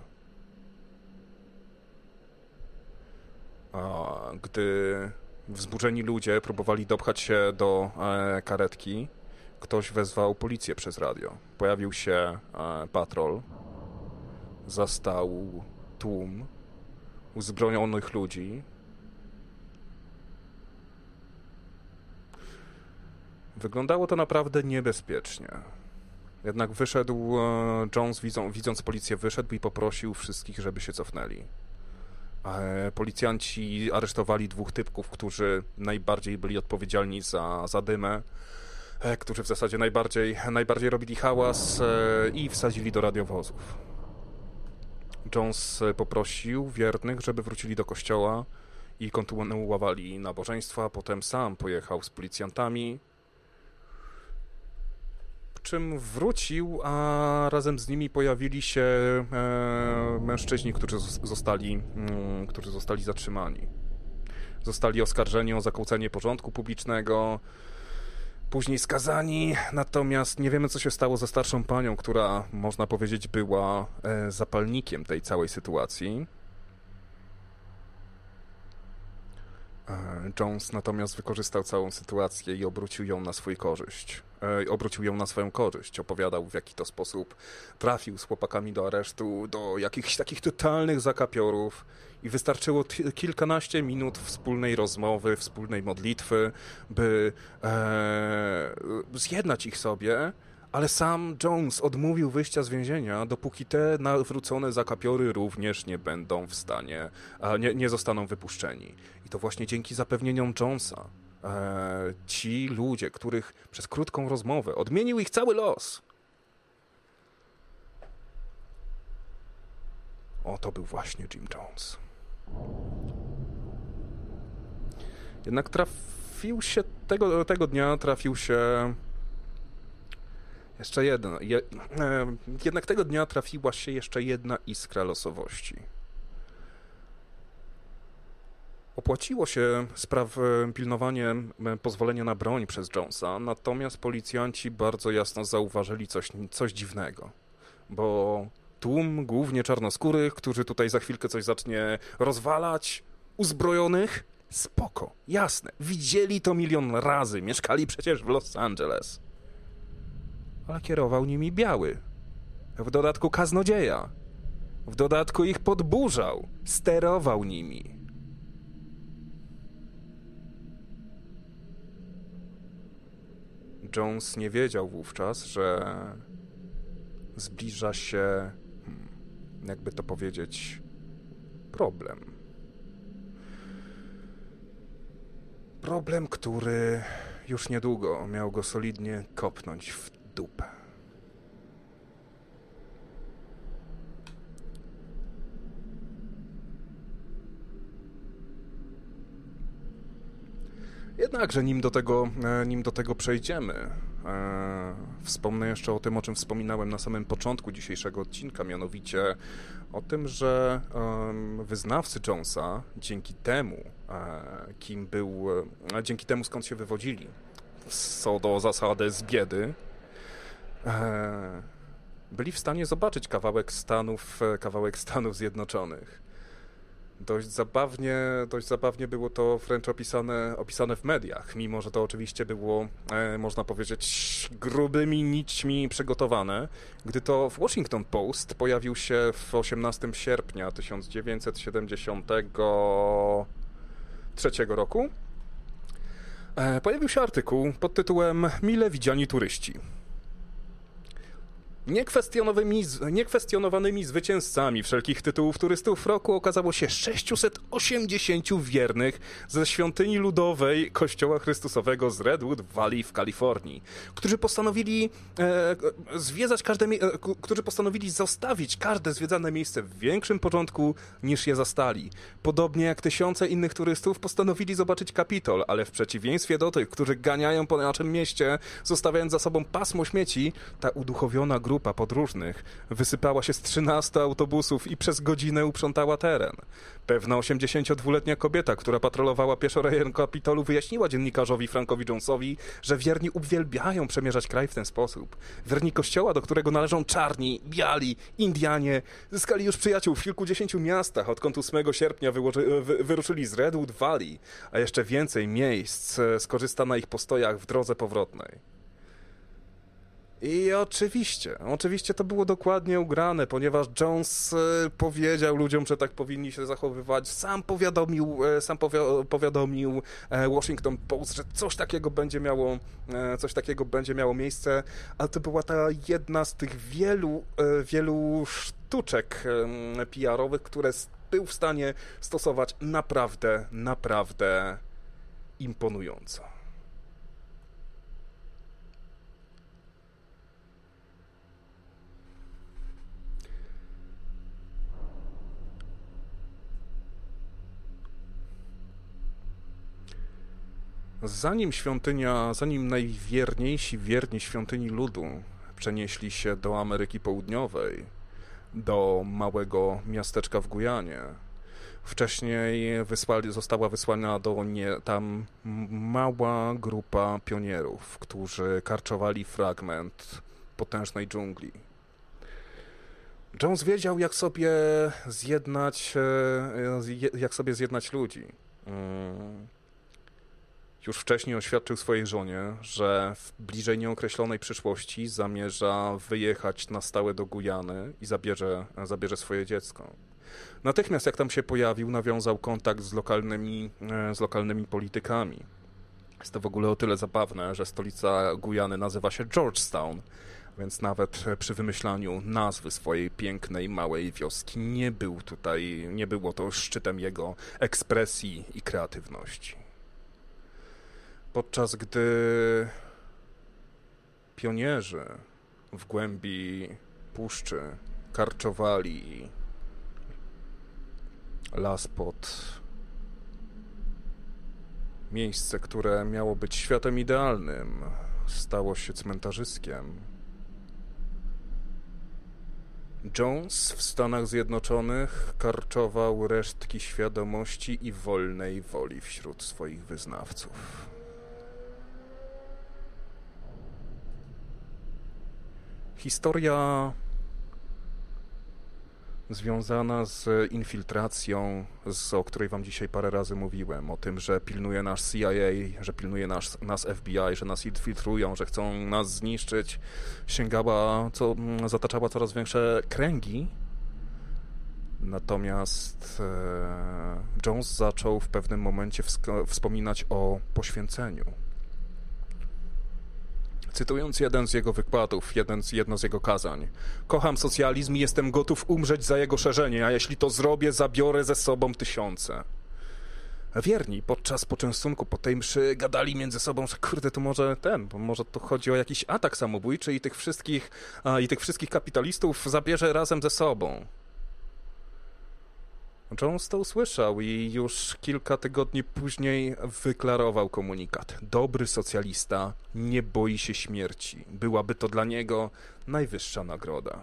A gdy wzburzeni ludzie próbowali dopchać się do e, karetki, ktoś wezwał policję przez radio. Pojawił się e, patrol, zastał tłum uzbrojonych ludzi. Wyglądało to naprawdę niebezpiecznie. Jednak wyszedł e, Jones, widzą, widząc policję, wyszedł i poprosił wszystkich, żeby się cofnęli. Policjanci aresztowali dwóch typków, którzy najbardziej byli odpowiedzialni za, za dymę. e, którzy w zasadzie najbardziej, najbardziej robili hałas, e, i wsadzili do radiowozów. Jones poprosił wiernych, żeby wrócili do kościoła i kontynuowali nabożeństwa, potem sam pojechał z policjantami, po czym wrócił, a razem z nimi pojawili się e, mężczyźni, którzy zostali, mm, którzy zostali zatrzymani. Zostali oskarżeni o zakłócenie porządku publicznego, później skazani, natomiast nie wiemy, co się stało ze starszą panią, która, można powiedzieć, była e, zapalnikiem tej całej sytuacji. Jones natomiast wykorzystał całą sytuację i obrócił ją na swój korzyść. E, obrócił ją na swoją korzyść. Opowiadał, w jaki to sposób trafił z chłopakami do aresztu, do jakichś takich totalnych zakapiorów i wystarczyło t- kilkanaście minut wspólnej rozmowy, wspólnej modlitwy, by e, zjednać ich sobie, ale sam Jones odmówił wyjścia z więzienia, dopóki te nawrócone zakapiory również nie będą w stanie, a nie, nie zostaną wypuszczeni. I to właśnie dzięki zapewnieniom Jonesa e, ci ludzie, których przez krótką rozmowę odmienił ich cały los. O, to był właśnie Jim Jones. Jednak trafił się, tego, tego dnia trafił się jeszcze jedno. Je, e, jednak tego dnia trafiła się jeszcze jedna iskra losowości. Opłaciło się spraw pilnowanie pozwolenia na broń przez Jonesa, natomiast policjanci bardzo jasno zauważyli coś, coś dziwnego, bo tłum głównie czarnoskórych, którzy tutaj za chwilkę coś zacznie rozwalać, uzbrojonych, spoko, jasne, widzieli to milion razy, mieszkali przecież w Los Angeles. Ale kierował nimi biały, w dodatku kaznodzieja, w dodatku ich podburzał, sterował nimi. Jones nie wiedział wówczas, że zbliża się, hmm, jakby to powiedzieć, problem. Problem, który już niedługo miał go solidnie kopnąć w dupę. Jednakże nim do tego, nim do tego przejdziemy, e, wspomnę jeszcze o tym, o czym wspominałem na samym początku dzisiejszego odcinka, mianowicie o tym, że e, wyznawcy Jonesa, dzięki temu, e, kim był, e, dzięki temu skąd się wywodzili, co do zasady z biedy, e, byli w stanie zobaczyć kawałek Stanów, kawałek Stanów Zjednoczonych. Dość zabawnie, dość zabawnie było to wręcz opisane, opisane w mediach, mimo że to oczywiście było, e, można powiedzieć, grubymi nićmi przygotowane, gdy to w Washington Post pojawił się w osiemnastego sierpnia tysiąc dziewięćset siedemdziesiątego trzeciego roku. E, pojawił się artykuł pod tytułem "Mile widziani turyści". Niekwestionowanymi, niekwestionowanymi zwycięzcami wszelkich tytułów turystów roku okazało się sześciuset osiemdziesięciu wiernych ze świątyni ludowej Kościoła Chrystusowego z Redwood Valley w Kalifornii, którzy postanowili e, zwiedzać każde, e, którzy postanowili zostawić każde zwiedzane miejsce w większym porządku niż je zastali. Podobnie jak tysiące innych turystów postanowili zobaczyć Kapitol, ale w przeciwieństwie do tych, którzy ganiają po naszym mieście, zostawiając za sobą pasmo śmieci, ta uduchowiona grupa Grupa podróżnych wysypała się z trzynastu autobusów i przez godzinę uprzątała teren. Pewna osiemdziesięciodwuletnia kobieta, która patrolowała pieszo rejon Kapitolu, wyjaśniła dziennikarzowi Frankowi Jonesowi, że wierni uwielbiają przemierzać kraj w ten sposób. Wierni kościoła, do którego należą czarni, biali, Indianie, zyskali już przyjaciół w kilkudziesięciu miastach, odkąd ósmego sierpnia wyłoży, wy, wyruszyli z Redwood Valley, a jeszcze więcej miejsc skorzysta na ich postojach w drodze powrotnej. I oczywiście, oczywiście to było dokładnie ugrane, ponieważ Jones e, powiedział ludziom, że tak powinni się zachowywać. Sam powiadomił, e, sam powia- powiadomił e, Washington Post, że coś takiego będzie miało, e, coś takiego będzie miało miejsce, ale to była ta jedna z tych wielu, e, wielu sztuczek e, P R-owych, które był w stanie stosować naprawdę, naprawdę imponująco. Zanim świątynia, zanim najwierniejsi wierni świątyni ludu przenieśli się do Ameryki Południowej, do małego miasteczka w Gujanie, wcześniej wysłali, została wysłana do nie, tam mała grupa pionierów, którzy karczowali fragment potężnej dżungli. Jones wiedział, jak sobie zjednać, jak sobie zjednać ludzi. Już wcześniej oświadczył swojej żonie, że w bliżej nieokreślonej przyszłości zamierza wyjechać na stałe do Gujany i zabierze, zabierze swoje dziecko. Natychmiast jak tam się pojawił, nawiązał kontakt z lokalnymi, z lokalnymi politykami. Jest to w ogóle o tyle zabawne, że stolica Gujany nazywa się Georgetown, więc nawet przy wymyślaniu nazwy swojej pięknej, małej wioski nie był tutaj, nie było to szczytem jego ekspresji i kreatywności. Podczas gdy pionierzy w głębi puszczy karczowali las pod miejsce, które miało być światem idealnym, stało się cmentarzyskiem. Jones w Stanach Zjednoczonych karczował resztki świadomości i wolnej woli wśród swoich wyznawców. Historia związana z infiltracją, z, o której wam dzisiaj parę razy mówiłem, o tym, że pilnuje nas C I A, że pilnuje nas, nas F B I, że nas infiltrują, że chcą nas zniszczyć, sięgała, co, zataczała coraz większe kręgi. Natomiast e, Jones zaczął w pewnym momencie wsk- wspominać o poświęceniu. Cytując jeden z jego wykładów, jeden z, jedno z jego kazań. Kocham socjalizm i jestem gotów umrzeć za jego szerzenie, a jeśli to zrobię, zabiorę ze sobą tysiące. Wierni podczas poczęstunku po tej mszy gadali między sobą, że kurde, to może ten, bo może to chodzi o jakiś atak samobójczy i tych wszystkich, a, i tych wszystkich kapitalistów zabierze razem ze sobą. Jones to usłyszał i już kilka tygodni później wyklarował komunikat. Dobry socjalista nie boi się śmierci. Byłaby to dla niego najwyższa nagroda.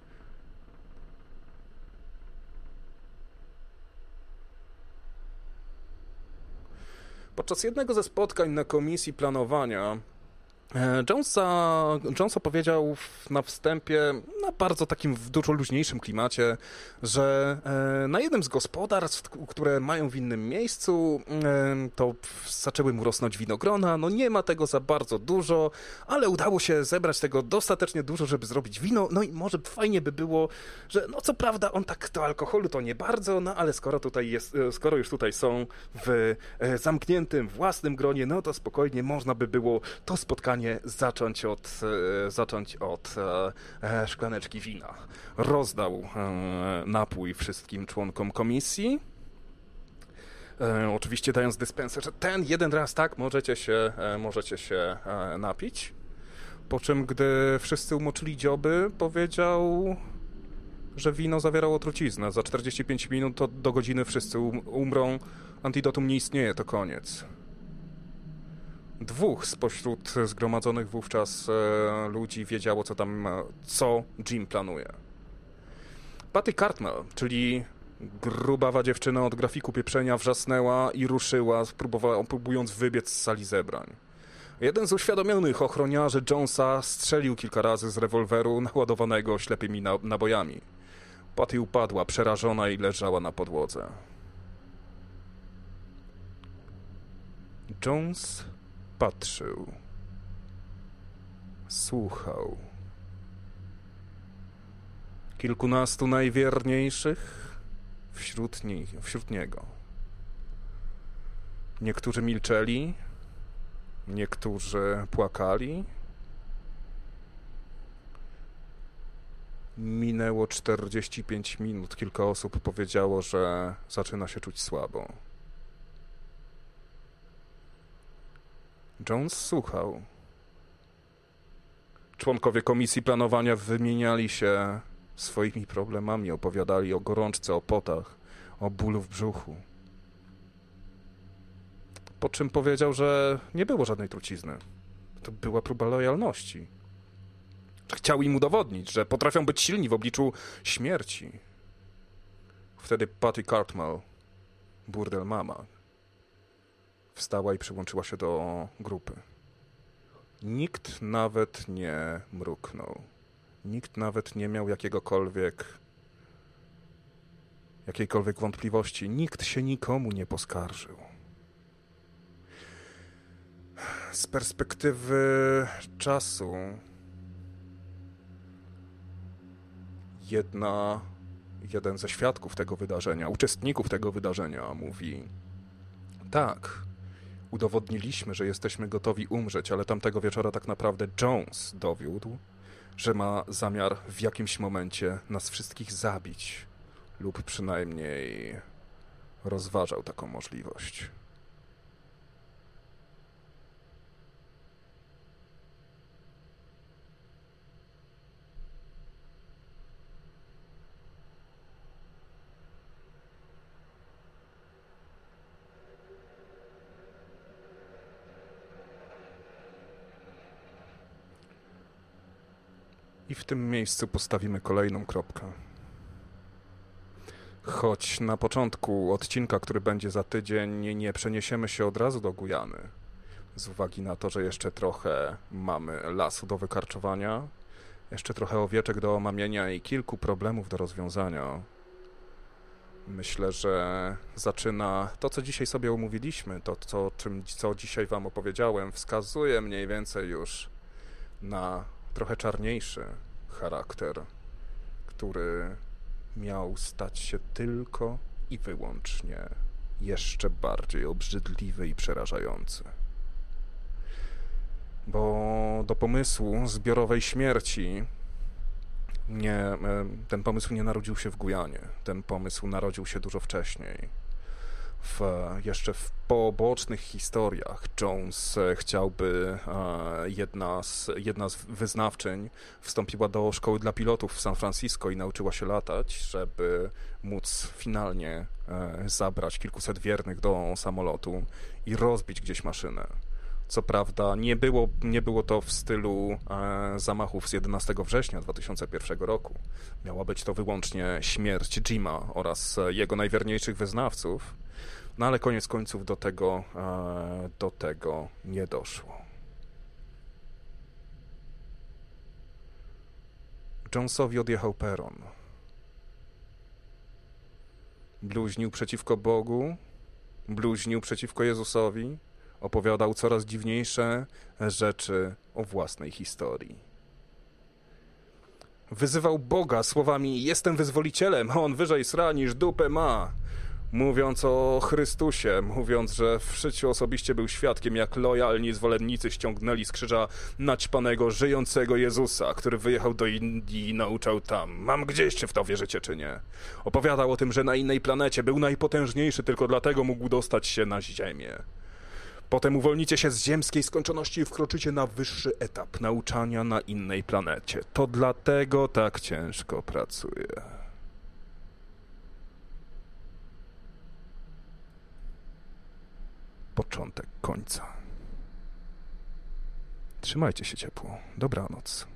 Podczas jednego ze spotkań na komisji planowania Jonesa, Jones opowiedział na wstępie, na bardzo takim w dużo luźniejszym klimacie, że na jednym z gospodarstw, które mają w innym miejscu, to zaczęły mu rosnąć winogrona. No nie ma tego za bardzo dużo, ale udało się zebrać tego dostatecznie dużo, żeby zrobić wino. No i może fajnie by było, że no co prawda on tak do alkoholu to nie bardzo, no ale skoro tutaj jest, skoro już tutaj są w zamkniętym własnym gronie, no to spokojnie można by było to spotkanie zacząć od, zacząć od e, szklaneczki wina. Rozdał e, napój wszystkim członkom komisji. E, oczywiście dając dyspensę, że ten jeden raz tak możecie się, e, możecie się e, napić. Po czym, gdy wszyscy umoczyli dzioby, powiedział, że wino zawierało truciznę. Za czterdzieści pięć minut to do godziny wszyscy um, umrą. Antidotum nie istnieje, to koniec. Dwóch spośród zgromadzonych wówczas e, ludzi wiedziało, co tam, co Jim planuje. Patty Cartmel, czyli grubawa dziewczyna od grafiku pieprzenia, wrzasnęła i ruszyła, próbując wybiec z sali zebrań. Jeden z uświadomionych ochroniarzy Jonesa strzelił kilka razy z rewolweru naładowanego ślepymi nabojami. Patty upadła, przerażona i leżała na podłodze. Jones patrzył, słuchał. Kilkunastu najwierniejszych wśród, nich, wśród niego. Niektórzy milczeli, niektórzy płakali. Minęło czterdzieści pięć minut. Kilka osób powiedziało, że zaczyna się czuć słabo. Jones słuchał. Członkowie komisji planowania wymieniali się swoimi problemami, opowiadali o gorączce, o potach, o bólu w brzuchu. po czym powiedział, że nie było żadnej trucizny. To była próba lojalności. Chciał im udowodnić, że potrafią być silni w obliczu śmierci. Wtedy Patty Cartmel, burdel mama, wstała i przyłączyła się do grupy. Nikt nawet nie mruknął. Nikt nawet nie miał jakiegokolwiek, jakiejkolwiek wątpliwości. Nikt się nikomu nie poskarżył. Z perspektywy czasu jedna, jeden ze świadków tego wydarzenia, uczestników tego wydarzenia mówi: tak, udowodniliśmy, że jesteśmy gotowi umrzeć, ale tamtego wieczora tak naprawdę Jones dowiódł, że ma zamiar w jakimś momencie nas wszystkich zabić lub przynajmniej rozważał taką możliwość. I w tym miejscu postawimy kolejną kropkę. Choć na początku odcinka, który będzie za tydzień, nie przeniesiemy się od razu do Gujany, z uwagi na to, że jeszcze trochę mamy lasu do wykarczowania, jeszcze trochę owieczek do omamienia i kilku problemów do rozwiązania. Myślę, że zaczyna to, co dzisiaj sobie umówiliśmy, to, co, czym, co dzisiaj wam opowiedziałem, wskazuje mniej więcej już na trochę czarniejszy charakter, który miał stać się tylko i wyłącznie jeszcze bardziej obrzydliwy i przerażający. Bo do pomysłu zbiorowej śmierci nie, ten pomysł nie narodził się w Gujanie. Ten pomysł narodził się dużo wcześniej. W, jeszcze w pobocznych historiach Jones chciałby, jedna z, jedna z wyznawczyń wstąpiła do szkoły dla pilotów w San Francisco i nauczyła się latać, żeby móc finalnie zabrać kilkuset wiernych do samolotu i rozbić gdzieś maszynę. Co prawda nie było, nie było to w stylu e, zamachów z jedenastego września dwa tysiące pierwszego roku. Miała być to wyłącznie śmierć Jima oraz jego najwierniejszych wyznawców, no ale koniec końców do tego, e, do tego nie doszło. Jonesowi odjechał peron. Bluźnił przeciwko Bogu, bluźnił przeciwko Jezusowi, opowiadał coraz dziwniejsze rzeczy o własnej historii. Wyzywał Boga słowami: jestem wyzwolicielem, a on wyżej sra niż dupę ma. Mówiąc o Chrystusie, mówiąc, że w życiu osobiście był świadkiem, jak lojalni zwolennicy ściągnęli z krzyża naćpanego, żyjącego Jezusa, który wyjechał do Indii i nauczał tam. Mam gdzieś, czy w to wierzycie, czy nie. Opowiadał o tym, że na innej planecie był najpotężniejszy, tylko dlatego mógł dostać się na ziemię. Potem uwolnicie się z ziemskiej skończoności i wkroczycie na wyższy etap nauczania na innej planecie. To dlatego tak ciężko pracuję. Początek końca. Trzymajcie się ciepło. Dobranoc.